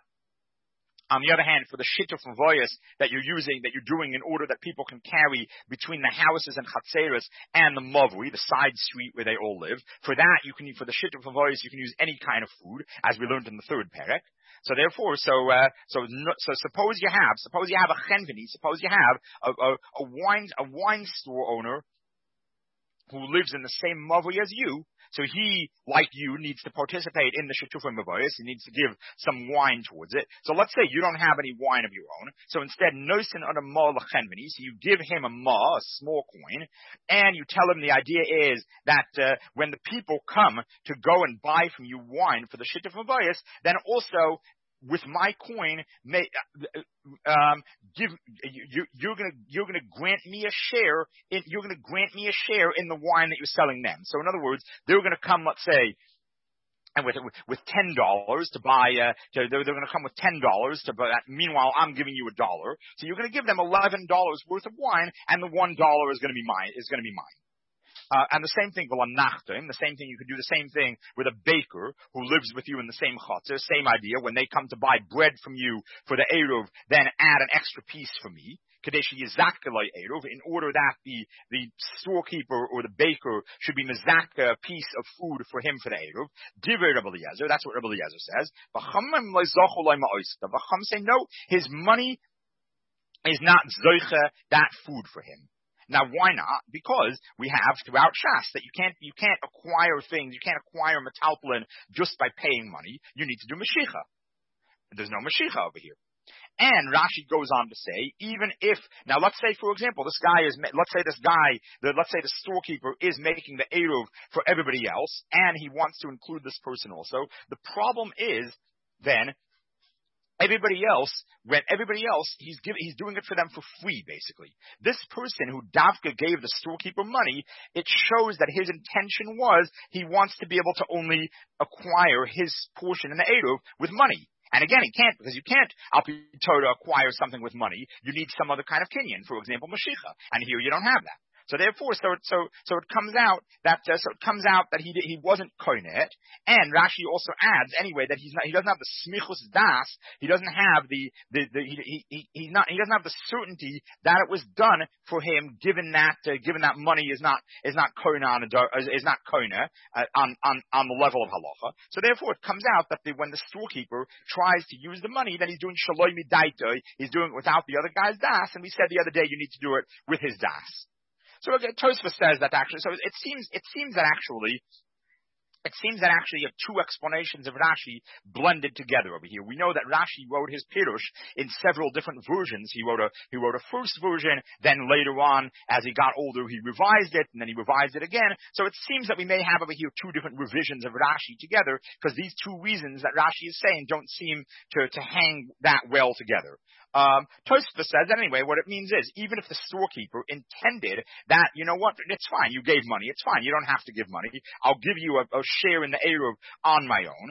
on the other hand, for the Shittuf Ravayos that you're using, that you're doing in order that people can carry between the houses and Chatzeros and the Mavui, the side street where they all live, for that you can, for the Shittuf Ravayos, you can use any kind of food, as we learned in the third perek. So therefore, so, uh, so, so suppose you have, suppose you have a chenveni, suppose you have a, a, a wine, a wine store owner who lives in the same mavui as you, so he, like you, needs to participate in the Shetufim Mavayos. He needs to give some wine towards it. So let's say you don't have any wine of your own. So instead, nosin on a ma l'chenveni. So you give him a ma, a small coin, and you tell him the idea is that uh, when the people come to go and buy from you wine for the Shetufim Mavayos, then also with my coin, may, um, give you, you're gonna you're gonna grant me a share in you're gonna grant me a share in the wine that you're selling them. So in other words, they're gonna come, let's say, and with with ten dollars to buy. Uh, to, they're, they're gonna come with ten dollars to buy. Meanwhile, I'm giving you a dollar, so you're gonna give them eleven dollars worth of wine, and the one dollar is gonna be mine. Is gonna be mine. Uh, and the same thing, the same thing, you could do the same thing with a baker who lives with you in the same chotzer, same idea. When they come to buy bread from you for the Eruv, then add an extra piece for me. Kadesh Yizakkalai Eruv, in order that the, the storekeeper or the baker should be mizaka a piece of food for him for the Eruv. Divrei Rabbi Eliezer, that's what Rabbi Eliezer says. V'cham say no, his money is not zoicha that food for him. Now, why not? Because we have throughout Shas that you can't you can't acquire things, you can't acquire metaltalin just by paying money. You need to do Mashicha. There's no Mashicha over here. And Rashi goes on to say, even if, now let's say, for example, this guy is, let's say this guy, the, let's say the storekeeper is making the Eruv for everybody else, and he wants to include this person also. The problem is, then, Everybody else, when everybody else, he's giving, he's doing it for them for free, basically. This person who Davka gave the storekeeper money, it shows that his intention was he wants to be able to only acquire his portion in the Eruv with money. And again, he can't, because you can't, Al Pi Torah, acquire something with money. You need some other kind of kinyan, for example, Mashiach. And here you don't have that. So therefore, so so so it comes out that uh, so it comes out that he he wasn't koinet, and Rashi also adds anyway that he's not he doesn't have the smichus das, he doesn't have the the, the he, he he's not he doesn't have the certainty that it was done for him, given that uh, given that money is not is not koina on a, is not koina uh, on on on the level of halacha. So therefore, it comes out that the, when the storekeeper tries to use the money, then he's doing shaloi midaitoi, he's doing it without the other guy's das, and we said the other day you need to do it with his das. So again, Tosfos says that actually, so it seems, it seems that actually, it seems that actually you have two explanations of Rashi blended together over here. We know that Rashi wrote his Pirush in several different versions. He wrote a, he wrote a first version, then later on, as he got older, he revised it, and then he revised it again. So it seems that we may have over here two different revisions of Rashi together, because these two reasons that Rashi is saying don't seem to, to hang that well together. Um, Tosfos says anyway, what it means is, even if the storekeeper intended that, you know what, it's fine, you gave money, it's fine, you don't have to give money, I'll give you a, a share in the Eruv on my own.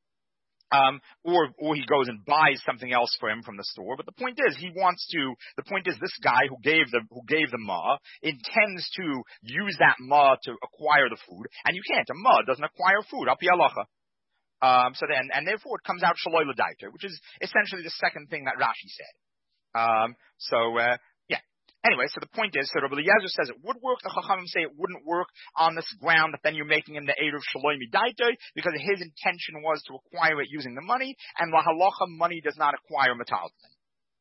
Um, or, or he goes and buys something else for him from the store. But the point is, he wants to, the point is this guy who gave the, who gave the ma intends to use that ma to acquire the food, and you can't, a ma doesn't acquire food, al pi halacha. Um, so then, and therefore it comes out shaloi l'daita, which is essentially the second thing that Rashi said. Um, so, uh, yeah. Anyway, so the point is, so Rabbi Eliezer says it would work, the Chachamim say it wouldn't work on this ground that then you're making him the Eruv shaloi midaita, because his intention was to acquire it using the money, and la halacha, money does not acquire metalton.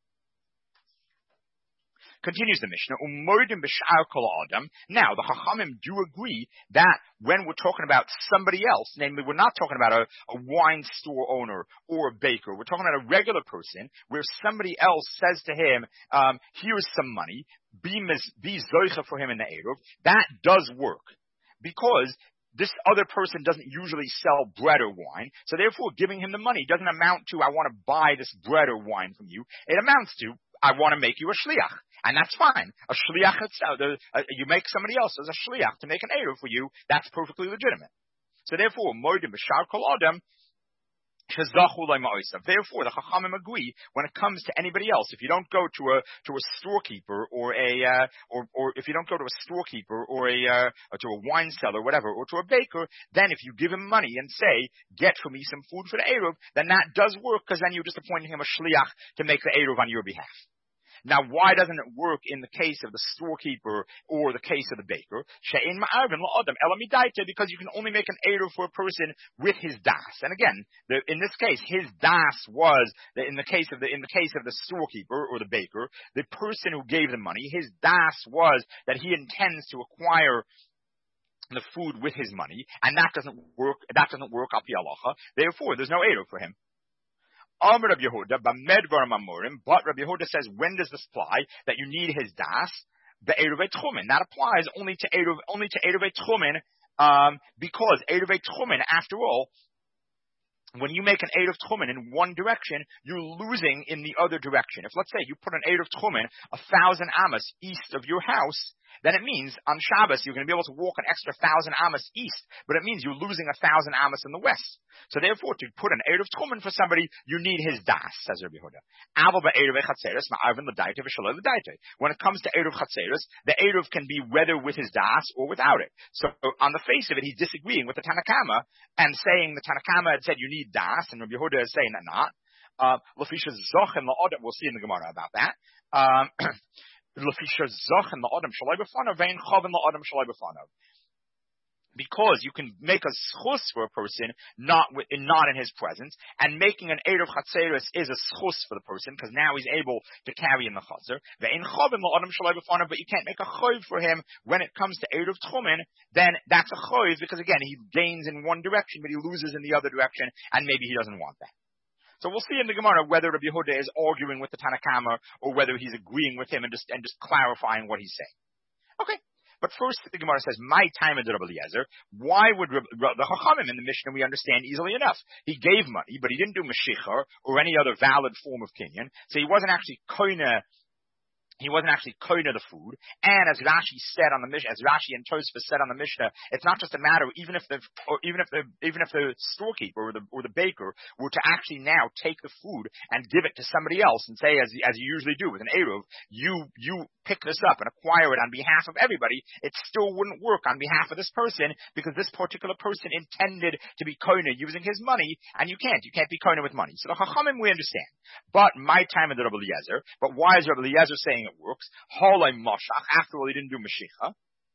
Continues the Mishnah, umodim b'shar kol adam. Now, the Chachamim do agree that when we're talking about somebody else, namely we're not talking about a, a wine store owner or a baker, we're talking about a regular person where somebody else says to him, um, here's some money, be, be zoicha for him in the Eruv, that does work. Because this other person doesn't usually sell bread or wine, so therefore giving him the money doesn't amount to, I want to buy this bread or wine from you. It amounts to, I want to make you a shliach. And that's fine. A shliach, uh, the, uh, you make somebody else as a shliach to make an eruv for you, that's perfectly legitimate. So therefore, moedim b'shar kol adam, therefore, the Chachamim agree when it comes to anybody else. If you don't go to a to a storekeeper or a uh, or or if you don't go to a storekeeper or a uh, or to a wine seller, whatever, or to a baker, then if you give him money and say, "Get for me some food for the eruv," then that does work, because then you're just appointing him a shliach to make the eruv on your behalf. Now, why doesn't it work in the case of the storekeeper or the case of the baker? She'ein ma'arvin la'adam ela midaita, because you can only make an eruv for a person with his das. And again, the, in this case, his das was in the case of the in the case of the storekeeper or the baker, the person who gave the money. His das was that he intends to acquire the food with his money, and that doesn't work. That doesn't work al pi halacha. Therefore, there's no eruv for him. Amar Rabbi Yehuda, b'medvar mamurim, but Rabbi Yehuda says, when does this apply? That you need his das, be'eruvei tchumen. That applies only to eruv, only to eruvei tchumen, um, because eruvei tchumen, after all, when you make an eruv tchumen in one direction, you're losing in the other direction. If, let's say, you put an eruv tchumen a thousand amas east of your house, then it means on Shabbos you're going to be able to walk an extra thousand amas east, but it means you're losing a thousand amas in the west. So therefore, to put an eruv tchumen for somebody, you need his das, says Rabbi Yehuda. When it comes to eruv chatzeres, the eruv can be whether with his das or without it. So on the face of it, he's disagreeing with the Tanakama and saying the Tanakama had said you need das, and Rabbi Yehuda is saying that not. Uh, we'll see in the Gemara about that. Um, because you can make a schus for a person not in, not in his presence, and making an eruv chatzeres is a schus for the person, because now he's able to carry in the chaser. But you can't make a choiv for him when it comes to eruv tchumen. Then that's a choiv, because again he gains in one direction, but he loses in the other direction, and maybe he doesn't want that. So we'll see in the Gemara whether Rabbi Yehuda is arguing with the Tanakama or whether he's agreeing with him and just and just clarifying what he's saying. Okay. But first, the Gemara says, my time of Rabbi Eliezer. Why would Reb, Reb, the Chachamim in the Mishnah we understand easily enough? He gave money, but he didn't do Mashiach or any other valid form of kinyan, so he wasn't actually koine. He wasn't actually koine the food, and as Rashi said on the Mishnah, as Rashi and Tosfos said on the Mishnah, it's not just a matter even if the or even if the even if the storekeeper or the or the baker were to actually now take the food and give it to somebody else and say, as as you usually do with an eruv, you you pick this up and acquire it on behalf of everybody, it still wouldn't work on behalf of this person because this particular person intended to be koine using his money, and you can't you can't be koine with money. So the Chachamim we understand, but my time of the Rabbi Eliezer. But why is Rabbi Eliezer saying it works? Holay Moshach. After all, he didn't do Mashiach.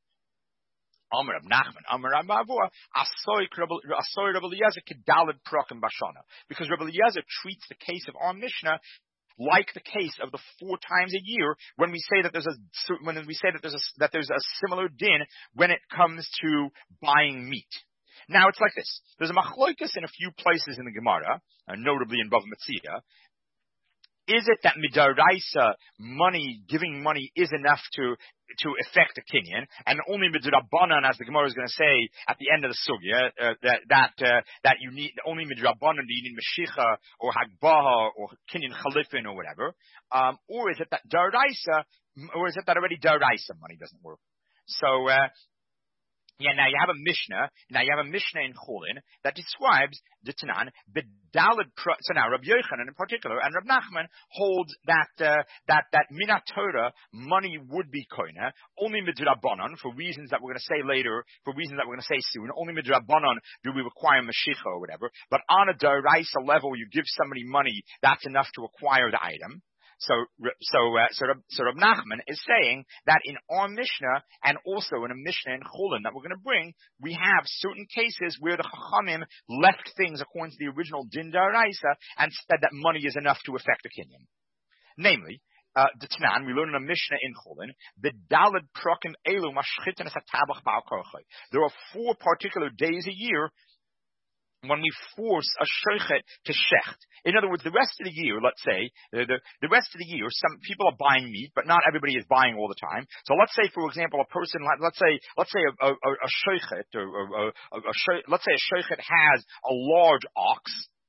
Amar Rab Nachman, Amar Rab Avua, Asoy Rabbi Eliezer Kedalad Prokim Bashana. Because Rabbi Eliezer treats the case of our Mishnah like the case of the four times a year when we say that there's a when we say that there's a that there's a similar din when it comes to buying meat. Now it's like this: there's a machloikus in a few places in the Gemara, uh, notably in Bava Metzia. Is it that midaraisa money, giving money, is enough to to affect a kinyan, and only midrabanan, as the Gemara is going to say at the end of the sugya, uh, that that uh, that you need only midrabanan, do you need mashicha or hagbaha or kinyan chalifin or whatever, um, or is it that daraisa, or is it that already daraisa money doesn't work? So. Uh, Yeah, now you have a Mishnah, now you have a Mishnah in Cholin that describes the Tanan, B'dalad Pro, so now Rabbi Yochanan in particular, and Rabbi Nachman holds that, uh, that, that Minat Torah money would be koina, only midrabanan, for reasons that we're going to say later, for reasons that we're going to say soon, only midrabanan do we require Mashiach or whatever, but on a Daraisa level, you give somebody money, that's enough to acquire the item. So, so, uh, so, so Rab Nachman is saying that in our Mishnah and also in a Mishnah in Cholin that we're going to bring, we have certain cases where the Chachamim left things according to the original Din Daraisa and said that money is enough to affect a kinyan. Namely, uh, the Tanan, we learn in a Mishnah in Cholin, the Dalad Prokim Elu Mashchitin Satabach Ba'al Korchai. There are four particular days a year when we force a shochet to shecht. In other words, the rest of the year, let's say, the, the, the rest of the year, some people are buying meat, but not everybody is buying all the time. So let's say, for example, a person, let's say, let's say a, a, a shochet, or a, a, a shochet, let's say a shochet has a large ox.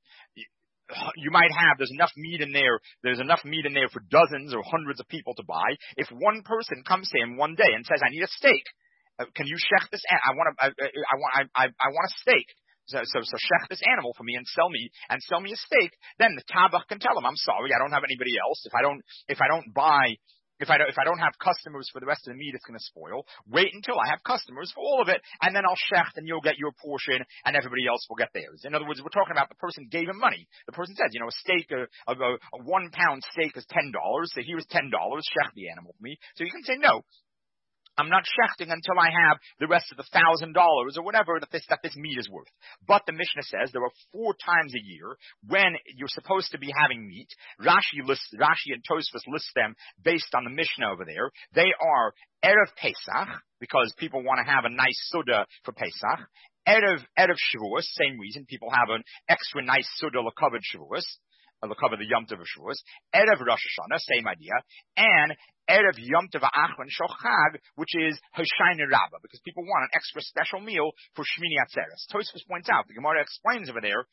You might have, there's enough meat in there, there's enough meat in there for dozens or hundreds of people to buy. If one person comes to him one day and says, I need a steak, uh, can you shecht this? I want a, I, I want, I, I, I want a steak. So, so, so shech this animal for me and sell me, and sell me a steak, then the tabach can tell him, I'm sorry, I don't have anybody else. If I don't, if I don't buy, if I don't, if I don't have customers for the rest of the meat, it's going to spoil. Wait until I have customers for all of it, and then I'll shecht, and you'll get your portion, and everybody else will get theirs. In other words, we're talking about the person gave him money. The person says, you know, a steak, a, a, a one pound steak is ten dollars, so here's ten dollars, shecht the animal for me. So you can say, no, I'm not shechting until I have the rest of the thousand dollars or whatever that this, that this meat is worth. But the Mishnah says there are four times a year when you're supposed to be having meat. Rashi lists, Rashi and Tosfos list them based on the Mishnah over there. They are Erev Pesach, because people want to have a nice Suda for Pesach. Erev, Erev Shavuos, same reason. People have an extra nice Suda l'kavod Shavuos. Will cover the Yom Tov of Shavuos, Erev Rosh Hashanah, same idea, and Erev Yom Tov Achron Shochag, which is Hoshayna Rabbah, because people want an extra special meal for Shmini Atzeres. Tosfos points out, the Gemara explains over there,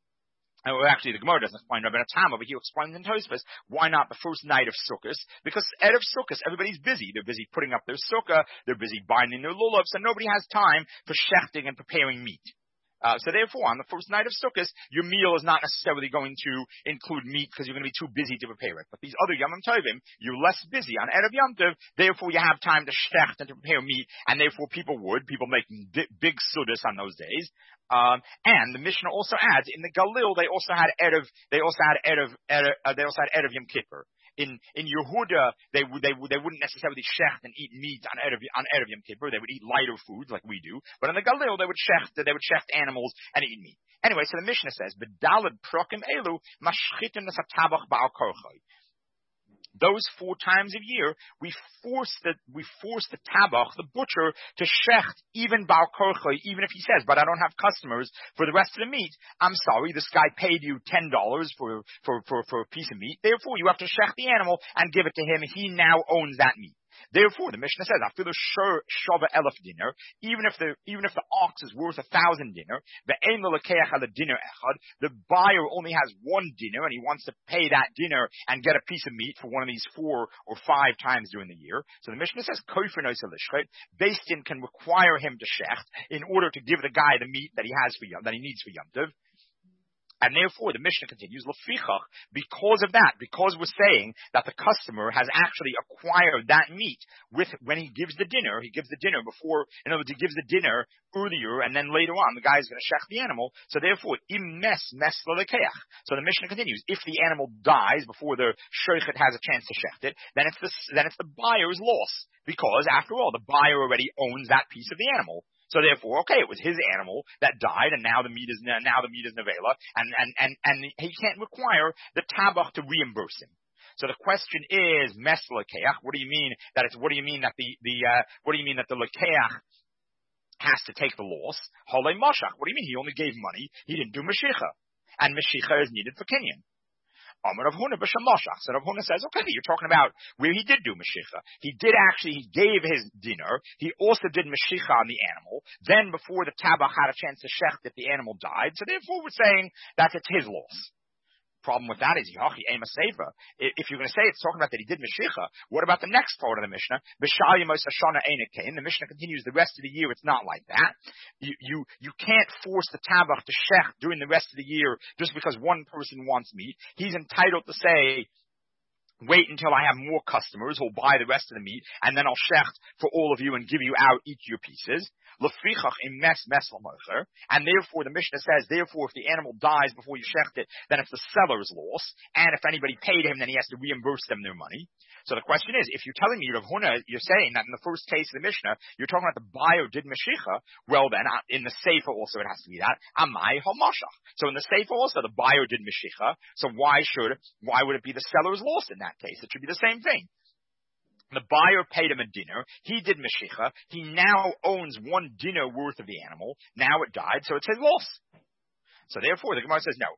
well, actually, the Gemara doesn't explain Rabbi Natama, but he explains in Tosfos, why not the first night of Sukkot? Because Erev Sukkot, everybody's busy. They're busy putting up their sukkah, they're busy binding their lulavs, and nobody has time for shechting and preparing meat. Uh, so therefore, on the first night of Sukkot, your meal is not necessarily going to include meat because you're going to be too busy to prepare it. But these other Yom Tovim, you're less busy. On Erev Yom Tov, therefore you have time to shecht and to prepare meat, and therefore people would, people making big, big sudas on those days. Um, and the Mishnah also adds, in the Galil, they also had Erev, they also had Erev, Erev uh, they also had Erev Yom Kippur. In in Yehuda, they would they would they wouldn't necessarily shecht and eat meat on Erev on Erev Yom Kippur. They would eat lighter foods like we do. But in the Galil, they would shecht they would shecht animals and eat meat. Anyway, so the Mishnah says, "B'dalad prokim elu mashchitin nesatabach ba'al korchai." Those four times a year, we force the we force the tabach, the butcher, to shecht even ba'al korchai, even if he says, "But I don't have customers for the rest of the meat." I'm sorry, this guy paid you ten dollars for for for for a piece of meat. Therefore, you have to shecht the animal and give it to him. He now owns that meat. Therefore, the Mishnah says, afilu shava elef dinner, even if the even if the ox is worth a thousand dinner, the ein lekeach ala dinner echad, the buyer only has one dinner and he wants to pay that dinner and get a piece of meat for one of these four or five times during the year. So the Mishnah says, kofer nois alishchet, Beis Din can require him to shecht in order to give the guy the meat that he has for Yom, that he needs for Yom Tov. And therefore, the Mishnah continues, Lefichach, because of that, because we're saying that the customer has actually acquired that meat with, when he gives the dinner, he gives the dinner before, in other words, he gives the dinner earlier, and then later on, the guy is going to shech the animal. So therefore, im mes mes lelekeach. So the Mishnah continues, if the animal dies before the shochet has a chance to shecht it, then it's the, then it's the buyer's loss. Because, after all, the buyer already owns that piece of the animal. So therefore, okay, it was his animal that died, and now the meat is now the meat is nevela, and and and and he can't require the tabach to reimburse him. So the question is, mes lekeach. What do you mean that it's? What do you mean that the the uh, what do you mean that the lekeach has to take the loss? Holei mashach. What do you mean? He only gave money. He didn't do meshicha, and meshicha is needed for kinyan. Amar Rav Huna b'shamashach. So Rav Huna says, okay, you're talking about where he did do Meshicha. He did actually, he gave his dinner. He also did Meshicha on the animal. Then before the tabach had a chance to shecht if the animal died. So therefore we're saying that it's his loss. Problem with that is, Yachi Ema Sefer. If you're going to say it's talking about that he did Meshicha, what about the next part of the Mishnah? The Mishnah continues the rest of the year, it's not like that. You, you, you can't force the tabach to shech during the rest of the year just because one person wants meat. He's entitled to say, wait until I have more customers who'll buy the rest of the meat, and then I'll shecht for all of you and give you out each your pieces. And therefore, the Mishnah says, therefore, if the animal dies before you shecht it, then it's the seller's loss. And if anybody paid him, then he has to reimburse them their money. So the question is, if you're telling me, Rav Huna, you're saying that in the first case of the Mishnah, you're talking about the buyer did Meshicha, well then, in the Sefer also it has to be that, Amai Hamashach. So in the Sefer also, the buyer did Meshicha, so why should, why would it be the seller's loss in that case? It should be the same thing. The buyer paid him a dinner. He did Meshicha. He now owns one dinner worth of the animal. Now it died, so it's his loss. So therefore, the Gemara says, no.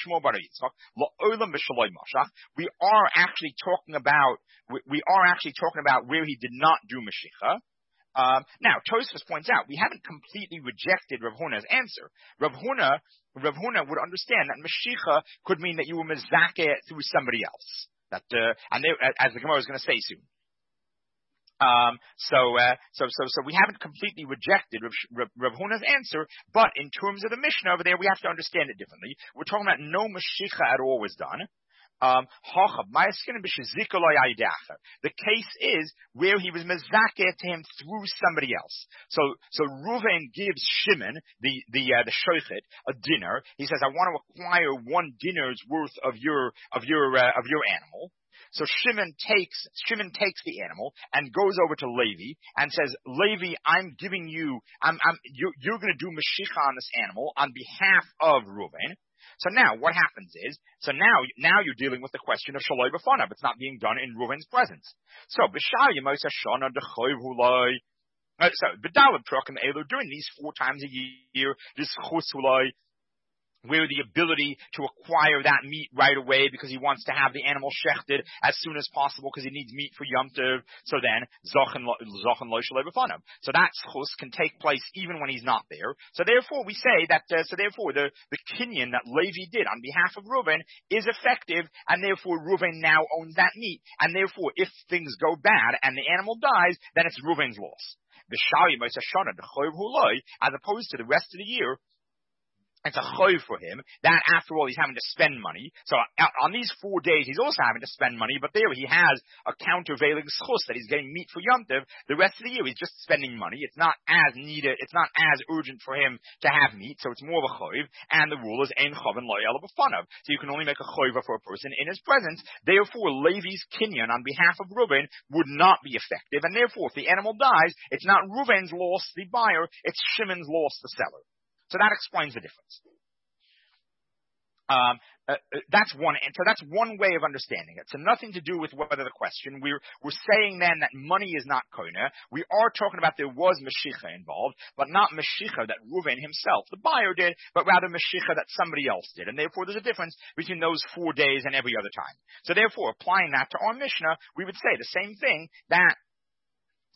We are actually talking about, we are actually talking about where he did not do Meshicha. Um, now, Tosfos points out, we haven't completely rejected Rav Huna's answer. Rav Huna, Rav Huna would understand that Meshicha could mean that you were mezakeh through somebody else. That, uh, and they, as the Gemara is going to say soon. Um, so, uh, so, so, so we haven't completely rejected Rav, Rav, Rav Huna's answer, but in terms of the Mishnah over there, we have to understand it differently. We're talking about no Meshicha at all was done. Um, the case is where he was mezakeh to him through somebody else. So, so Reuven gives Shimon, the, the, uh, the shochet, a dinner. He says, I want to acquire one dinner's worth of your, of your, uh, of your animal. So Shimon takes, Shimon takes the animal and goes over to Levi and says, Levi, I'm giving you, I'm, I'm, you're, you're going to do Meshicha on this animal on behalf of Reuven. So now what happens is, so now, now you're dealing with the question of Shaloi B'fanav. It's not being done in Reuven's presence. So, B'shal Yemos HaShana D'choiv Hulai. So, B'dalad Prokim Elu, during these four times a year, this Chus Hulai, where the ability to acquire that meat right away because he wants to have the animal shechted as soon as possible because he needs meat for Yom Tov. So then, Zochen Lo Shalei B'fanav. So that schus can take place even when he's not there. So therefore, we say that, uh, so therefore, the, the kinyan that Levi did on behalf of Reuven is effective, and therefore Reuven now owns that meat. And therefore, if things go bad and the animal dies, then it's Reuven's loss. As opposed to the rest of the year, it's a choy for him. That, after all, he's having to spend money. So on these four days, he's also having to spend money, but there he has a countervailing schus that he's getting meat for Yom Tov. The rest of the year, he's just spending money. It's not as needed, it's not as urgent for him to have meat, so it's more of a choy. And the rule is ein choven lo yela b'fanav. So you can only make a choyva for a person in his presence. Therefore, Levi's kinyan on behalf of Reuven would not be effective, and therefore, if the animal dies, it's not Reuven's loss, the buyer, it's Shimon's loss, the seller. So that explains the difference. Um, uh, that's one. So that's one way of understanding it. So nothing to do with whether the question. We're we're saying then that money is not koina. We are talking about there was Meshicha involved, but not Meshicha that Reuven himself, the buyer, did, but rather Meshicha that somebody else did. And therefore, there's a difference between those four days and every other time. So therefore, applying that to our Mishnah, we would say the same thing, that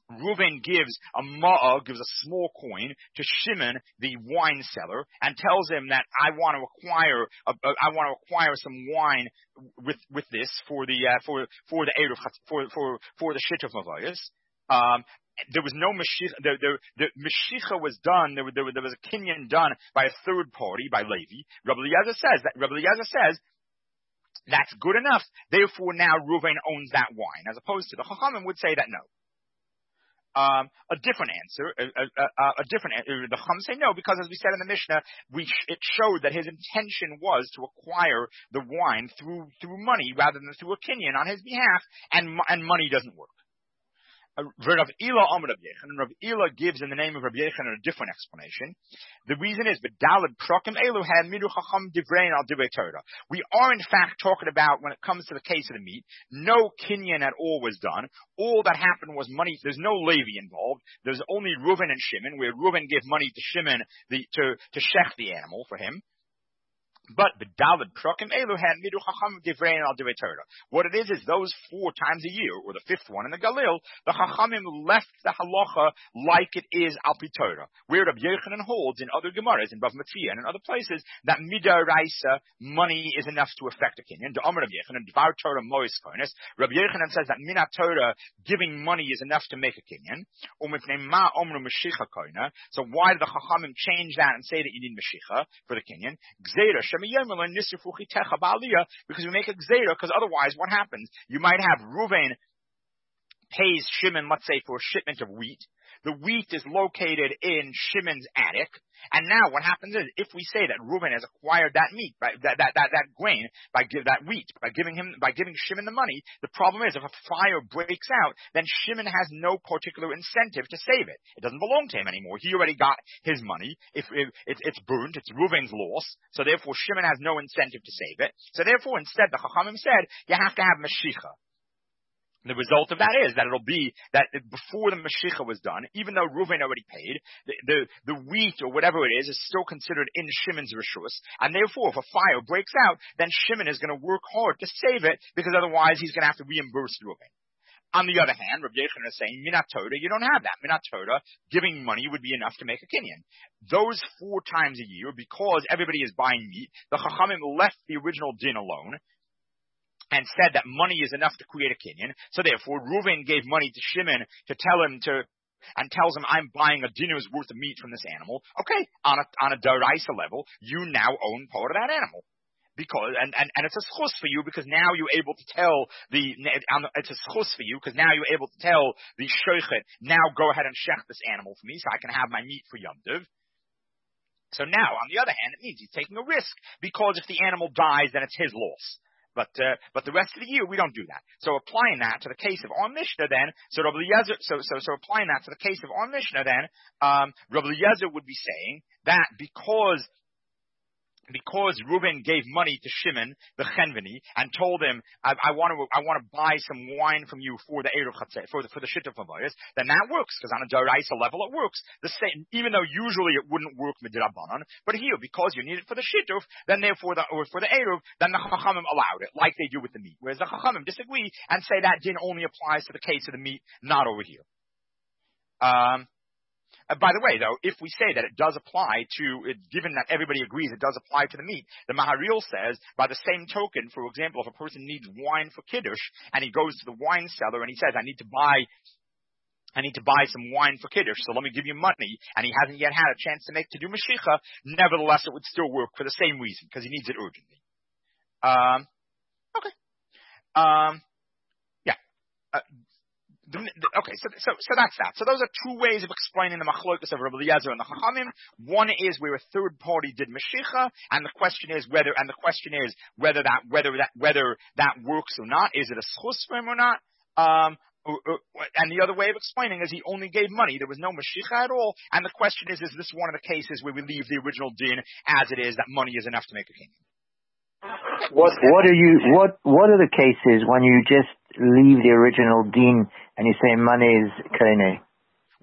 Reuven gives a ma'ah, gives a small coin to Shimon, the wine seller, and tells him that I want to acquire, a, a, I want to acquire some wine with with this for the uh, for for the Eruv for for for the Shit of Mavayas. Um, there was no Mashiach, the, the, the Mashiach was done, there, there, there was a kinyan done by a third party, by Levi. Rabbi Eliezer says that, Rabbi Eliezer says, that's good enough, therefore now Reuven owns that wine, as opposed to the Chachamim would say that no. Um, a different answer, a, a, a, a different answer, the Chacham say no, because as we said in the Mishnah, we sh- it showed that his intention was to acquire the wine through, through money rather than through a kinyan on his behalf, and, and money doesn't work. Rav Ila Amr Rav Yechon, Rav Ila gives in the name of Rav Yechon a different explanation. The reason is, but Dalad Prokim Elu had Midu Chacham Divrein al Divrei Torah. We are in fact talking about, when it comes to the case of the meat, no kinyan at all was done. All that happened was money. There's no Levi involved. There's only Reuven and Shimon, where Reuven gave money to Shimon the, to to shech the animal for him. But the Dalad Prokim Elu had Midu Chacham Divrein al Divrei Torah. What it is is those four times a year, or the fifth one in the Galil, the Chachamim left the halacha like it is al pi Torah. Where Rabbi Yochanan holds in other Gemaras, in Bav Metzia and in other places, that midaraisa money is enough to affect a kinyan. The Amar Rabbi Yochanan, Dvar Torah Mois Koines. Rabbi Yochanan says that minat Torah giving money is enough to make a kinyan. Umifnei ma omru Mashicha Koina. So why did the Chachamim change that and say that you need Mashicha for the kinyan? Gzeira. Because we make a gzeira, because otherwise what happens? You might have Reuven pays Shimon, let's say, for a shipment of wheat. The wheat is located in Shimon's attic, and now what happens is, if we say that Reuven has acquired that meat, by, that, that, that, that grain, by give, that wheat, by giving him, by giving Shimon the money, the problem is, if a fire breaks out, then Shimon has no particular incentive to save it. It doesn't belong to him anymore. He already got his money. If, if it, it's burnt, it's Reuven's loss, so therefore Shimon has no incentive to save it. So therefore, instead, the Chachamim said, you have to have Mashicha. The result of that is that it'll be that before the Mashicha was done, even though Reuven already paid, the, the, the wheat or whatever it is is still considered in Shimon's Rishus, and therefore if a fire breaks out, then Shimon is going to work hard to save it, because otherwise he's going to have to reimburse Reuven. On the other hand, Rabbi Yochanan is saying, Minat Torah, you don't have that. Minat Torah, giving money would be enough to make a kinyan. Those four times a year, because everybody is buying meat, the Chachamim left the original din alone, and said that money is enough to create a kinyan. So therefore, Reuven gave money to Shimon to tell him to, and tells him, I'm buying a dinar's worth of meat from this animal. Okay, on a, on a daraisa level, you now own part of that animal. Because, and, and, and it's a schus for you, because now you're able to tell the, it's a schus for you, because now you're able to tell the shochet, now go ahead and shech this animal for me, so I can have my meat for Yom Tov. So now, on the other hand, it means he's taking a risk, because if the animal dies, then it's his loss. But uh, but the rest of the year we don't do that. So applying that to the case of our Mishnah, then so Rabbi Eliezer, so so so applying that to the case of our Mishnah, then um, Rabbi Eliezer would be saying that because. Because Reuven gave money to Shimon, the Chenveni, and told him, I, I want to, I want to buy some wine from you for the Eruv Chatzei, for the, for the Shit of Mavayas, then that works, because on a Daraisa level it works. The same, even though usually it wouldn't work Midrabanan, but here, because you need it for the Shituf, then therefore the, or for the Eruv, then the Chachamim allowed it, like they do with the meat. Whereas the Chachamim disagree and say that din only applies to the case of the meat, not over here. Um, Uh, by the way, though, if we say that it does apply to, it, given that everybody agrees it does apply to the meat, the Maharil says, by the same token, for example, if a person needs wine for Kiddush, and he goes to the wine cellar and he says, I need to buy, I need to buy some wine for Kiddush, so let me give you money, and he hasn't yet had a chance to make, to do Mashicha, nevertheless, it would still work for the same reason, because he needs it urgently. Um, okay. Um, yeah. Uh, The, the, okay, so, so so that's that. So those are two ways of explaining the machlokas of Rabbi Eliezer and the Chachamim. One is where a third party did Mashicha, and the question is whether and the question is whether that whether that whether that works or not. Is it a schus for him or not? Um, or, or, and the other way of explaining is he only gave money. There was no Mashicha at all. And the question is, is this one of the cases where we leave the original din as it is, that money is enough to make a king? What what are you what what are the cases when you just leave the original din and you say money is kone?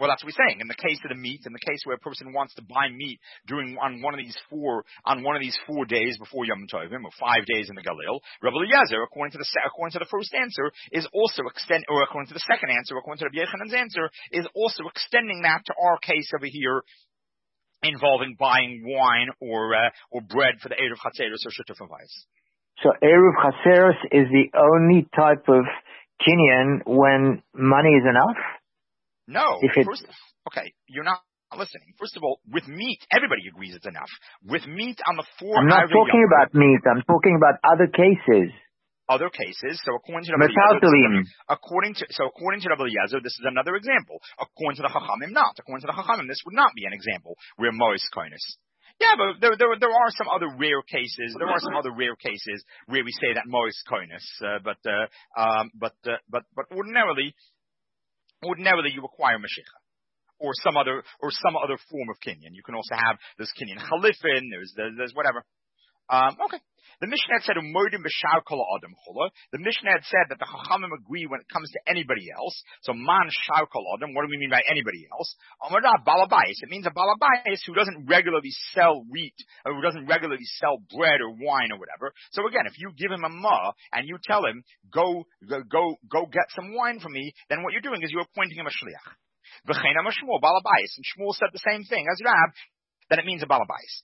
Well, that's what we're saying. In the case of the meat, in the case where a person wants to buy meat during on one of these four on one of these four days before Yom Tovim, or five days in the Galil, Rabbi Eliezer, according to the according to the first answer, is also extend, or according to the second answer, according to Rabbi Yechanan's answer, is also extending that to our case over here, involving buying wine or uh, or bread for the Erev Chatzeros or Shutuf Havayis. So Erev Chatzeros is the only type of kinyan when money is enough? No. If it, first, okay, you're not listening. First of all, with meat, everybody agrees it's enough. With meat on the four... I'm not talking Yom, about meat. I'm talking about other cases. Other cases. So according to Rabbi Eliezer, according to so according to Rabbi Eliezer, this is another example. According to the Chachamim, not. According to the Chachamim, this would not be an example where Mois Koinus. Yeah, but there, there there are some other rare cases. There are some other rare cases where we say that Mois Koinus, uh, but uh, um, but uh, but but ordinarily. Ordinarily, you require Mashiach, or some other, or some other form of kinyan. You can also have this kinyan chalifin. There's, there's, there's whatever. Um, okay. The Mishnah had said umodim b'shar kol adam chula. The Mishnah had said that the Chachamim agree when it comes to anybody else. So man shar kol adam. What do we mean by anybody else? Amara balabais. It means a balabais who doesn't regularly sell wheat, or who doesn't regularly sell bread or wine or whatever. So again, if you give him a ma and you tell him go go go, go get some wine for me, then what you're doing is you're appointing him a shliach. V'chein Shmuel balabais, and Shmuel said the same thing as Rab. Then it means a balabais.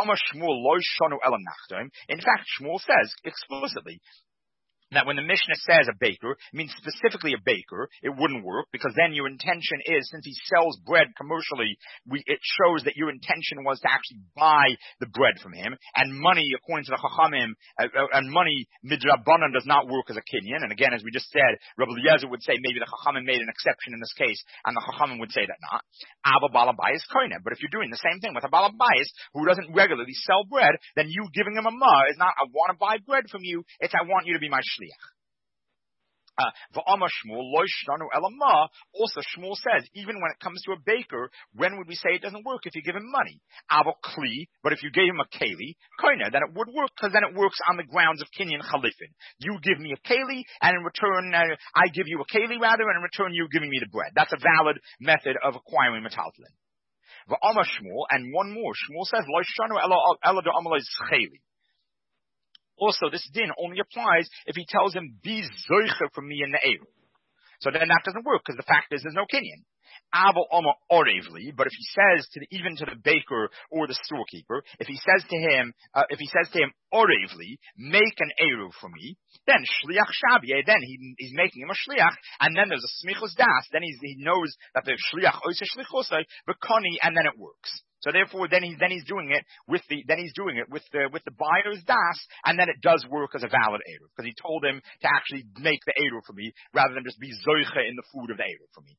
In fact, Shmuel says explicitly that when the Mishnah says a baker, it means specifically a baker, it wouldn't work, because then your intention is, since he sells bread commercially, we, it shows that your intention was to actually buy the bread from him, and money, according to the Chachamim, uh, uh, and money, midrabanan, does not work as a kinyan, and again, as we just said, Rabbi Eliezer would say maybe the Chachamim made an exception in this case, and the Chachamim would say that not. Ava balabais koine, but if you're doing the same thing with a balabais, who doesn't regularly sell bread, then you giving him a ma is not, I want to buy bread from you, it's I want you to be my shliach. Uh, also, Shmuel says, even when it comes to a baker, when would we say it doesn't work if you give him money? But if you gave him a keli, then it would work, because then it works on the grounds of kinyan chalifin. You give me a keli, and in return, uh, I give you a keli rather, and in return, you're giving me the bread. That's a valid method of acquiring metaltalin. And one more, Shmuel says, also, this din only applies if he tells him, be zoicha from me in the Eruv. So then that doesn't work, because the fact is there's no kinyan. Aval Oma Orevli, but if he says to the, even to the baker or the storekeeper, if he says to him, uh, if he says to him, Orevli, make an Eruv for me, then Shliach Shabiyeh, then he, he's making him a Shliach, and then there's a Smichus Das, then he's, he knows that the Shliach Oiseh Shlichosai, Bekoni, and then it works. So therefore, then he's then he's doing it with the then he's doing it with the with the buyer's das, and then it does work as a valid eruv, because he told him to actually make the eruv for me rather than just be zoicha in the food of the eruv for me.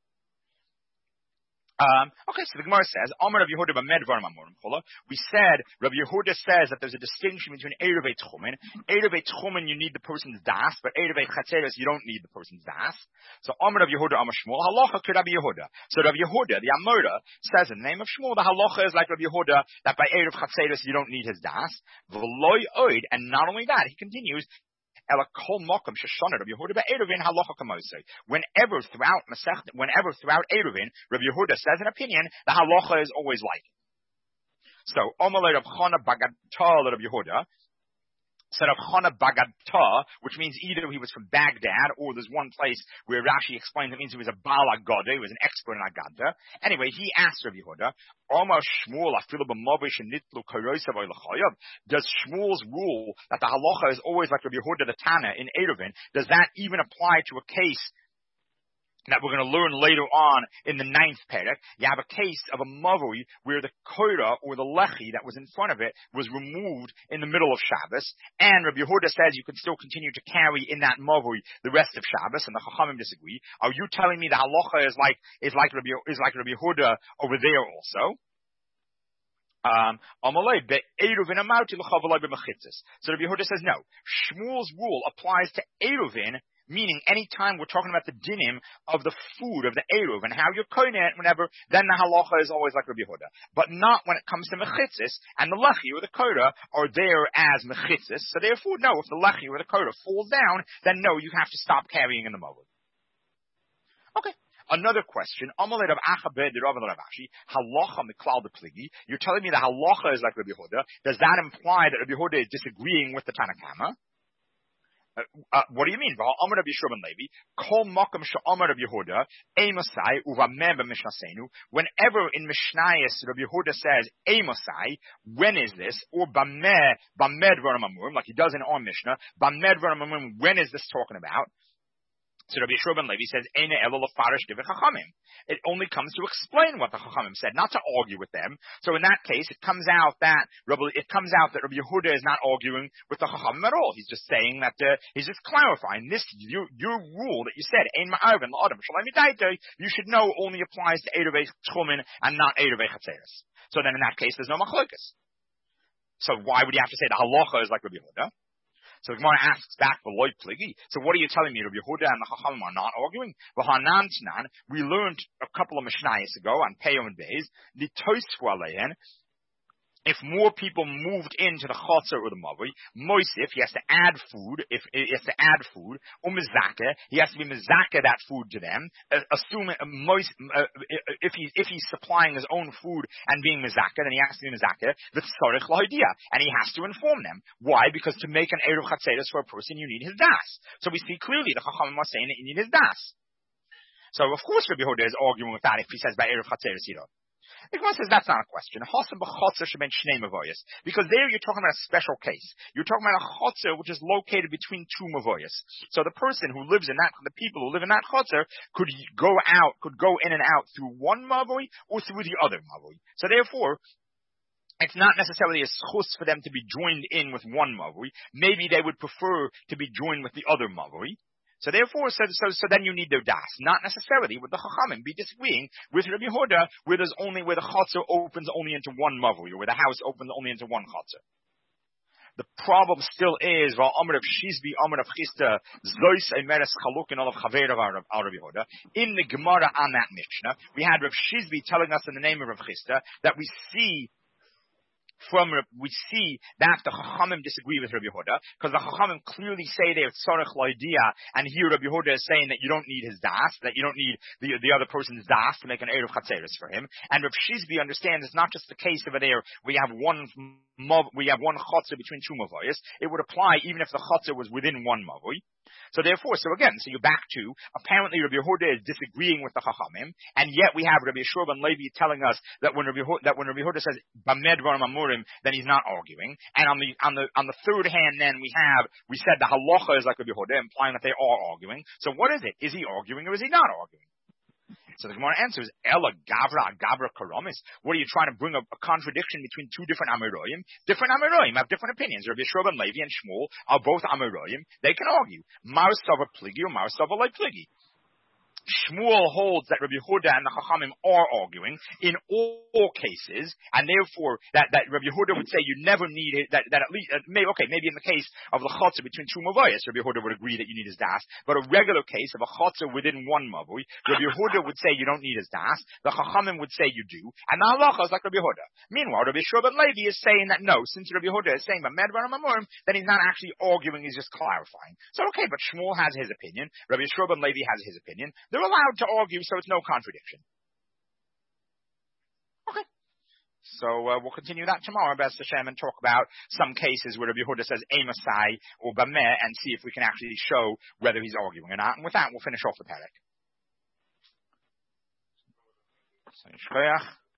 Um, okay, so the Gemara says, Amar Rav Yehuda b'medvar mamorim chola. We said, Rav Yehuda says that there's a distinction between Erev Tchumen. Erev Tchumen, you need the person's das, but Erev Chatzeros, you don't need the person's das. So Amar Rav Yehuda, Amar Shmuel, halacha to Rav Yehuda. So Rav Yehuda, the Amora, says in the name of Shmuel, the halacha is like Rav Yehuda, that by Erev Chatzeros, you don't need his das. V'loi oid, and not only that, he continues, Whenever throughout Masech, whenever throughout Eruvin, Rabbi Yehuda says an opinion, the halacha is always like it. So, Omalei Rav Chana Bagadta Rabbi Yehuda, said Rav Chana Bagadta, which means either he was from Baghdad, or there's one place where Rashi explains it means he was a Baal Agada, he was an expert in Agada. Anyway, he asked Rabbi Yehuda, does Shmuel's rule that the halacha is always like Rabbi Yehuda the Tana in Eruvin, does that even apply to a case that we're going to learn later on in the ninth perek? You have a case of a mavui where the koira or the lechi that was in front of it was removed in the middle of Shabbos, and Rabbi Yehuda says you can still continue to carry in that mavui the rest of Shabbos, and the Chachamim disagree. Are you telling me the halacha is like is like Rabbi is like Rabbi Yehuda over there also? Um, so Rabbi Yehuda says no. Shmuel's rule applies to Eruvin, meaning any time we're talking about the dinim of the food, of the eruv, and how you're koine it, whenever, then the halacha is always like Rabbi Yehuda. But not when it comes to mechitzis, and the lechi or the koda are there as mechitzis. So therefore, no, if the lechi or the koda falls down, then no, you have to stop carrying in the moed. Okay. Another question. Amalei Rav Acha ben Rav Rav Ashi. Halacha miklal de pligi. You're telling me that halacha is like Rabbi Yehuda. Does that imply that Rabbi Yehuda is disagreeing with the Tanakama? Uh, uh, what do you mean? Amar Rabbi Shimon Levi, Kol Makam Sha'amar Rabbi Yehuda, Amosai Uvameh b'Mishnasenu. Whenever in Mishnayos Rabbi Yehuda says Amosai, when is this? Or Bameh Bamed Varam Amurim, like he does in our Mishnah. Bamed Varam Amurim. When is this talking about? So Rabbi Shimon Levi says, Eina elo lefarish divrei chachamim. It only comes to explain what the chachamim said, not to argue with them. So in that case, it comes out that Rabbi, it comes out that Rabbi Yehuda is not arguing with the chachamim at all. He's just saying that uh, he's just clarifying this. Your, your rule that you said, Ein ma'arvin la'adam shalai midaita, you should know only applies to Eiruvei Tchumen and not Eiruvei Chatzeres. So then in that case, there's no machlokes. So why would you have to say the halacha is like Rabbi Yehuda? So the Gemara asks back, "V'loy pligi." So what are you telling me? Rabbi Yehuda and the Chachamim are not arguing. V'hanan tnan. We learned a couple of Mishnayos ago on Peyam and Beis. L'toisku aleihen. If more people moved into the chotzer or the mavoi, moisif, he has to add food. If he has to add food, or mizaka, he has to be mizaka that food to them. Uh, assuming uh, mois, uh, if he's if he's supplying his own food and being mizaka, then he has to be mizaka. The tzarich l'hodia, and he has to inform them. Why? Because to make an eruv chatzeres for a person, you need his das. So we see clearly the chachamim are saying that you need his das. So of course Rabbi Yehuda is arguing with that if he says by eruv chatzeres hira. The Gemara says that's not a question. Because there you're talking about a special case. You're talking about a chotzer which is located between two mavoyas. So the person who lives in that, the people who live in that chotzer could go out, could go in and out through one mavoy or through the other mavoy. So therefore, it's not necessarily a schus for them to be joined in with one mavoy. Maybe they would prefer to be joined with the other mavoy. So therefore, so, so, so then you need their das. Not necessarily would the chachamim be disagreeing with Rabbi Yehuda, where there's only, where the chotzer opens only into one mavui, or where the house opens only into one chotzer. The problem still is, while Amar of Shizbi, Amar of Chista, Zois Emeres Chaluk and all of Chaver of Rabbi Yehuda, in the Gemara on that Mishnah, we had Rav Shizbi telling us in the name of Rav Chista that we see From we see that the Chachamim disagree with Rabbi Yehuda, because the Chachamim clearly say they have tzarech l'idea, and here Rabbi Yehuda is saying that you don't need his das, that you don't need the the other person's das to make an eruv chatzeres for him. And Rav Shizbi understands it's not just the case over there we have one we have one chotzer between two mavoyas. It would apply even if the chotzer was within one mavoy. So therefore, so again, so you're back to, apparently Rabbi Yehuda is disagreeing with the Chachamim, and yet we have Rabbi Yeshua ben Levi telling us that when Rabbi Yehuda, that when Rabbi Yehuda says, Bamed Varam Amurim, then he's not arguing. And on the, on the, on the third hand then we have, we said the halacha is like Rabbi Yehuda, implying that they are arguing. So what is it? Is he arguing or is he not arguing? So the Gemara answers, Ella Gavra Gavra Karamis. What are you trying to bring up a contradiction between two different Amiroyim? Different Amiroyim have different opinions. Rabbi Yeshua ben Levi and Shmuel are both Amiroyim. They can argue. Mar Sava Pligi or Mar Sava Lai Pligi. Shmuel holds that Rabbi Yehuda and the Chachamim are arguing in all, all cases, and therefore that, that Rabbi Yehuda would say you never need it, that, that at least, uh, maybe, okay, maybe in the case of the chotzer between two mavayas, Rabbi Yehuda would agree that you need his das, but a regular case of a chotzer within one mavui, Rabbi Yehuda would say you don't need his das, the Chachamim would say you do, and the halacha is like Rabbi Yehuda. Meanwhile, Rabbi Yeshua ben Levi is saying that no, since Rabbi Yehuda is saying Bamed Varam Amurim, then he's not actually arguing, he's just clarifying. So okay, but Shmuel has his opinion, Rabbi Yeshua ben Levi has his opinion, they're allowed to argue, so it's no contradiction. Okay. So uh, we'll continue that tomorrow, B'ez Hashem, and talk about some cases where Rabbi Yehuda says Amosai or Bameh, and see if we can actually show whether he's arguing or not. And with that, we'll finish off the parak.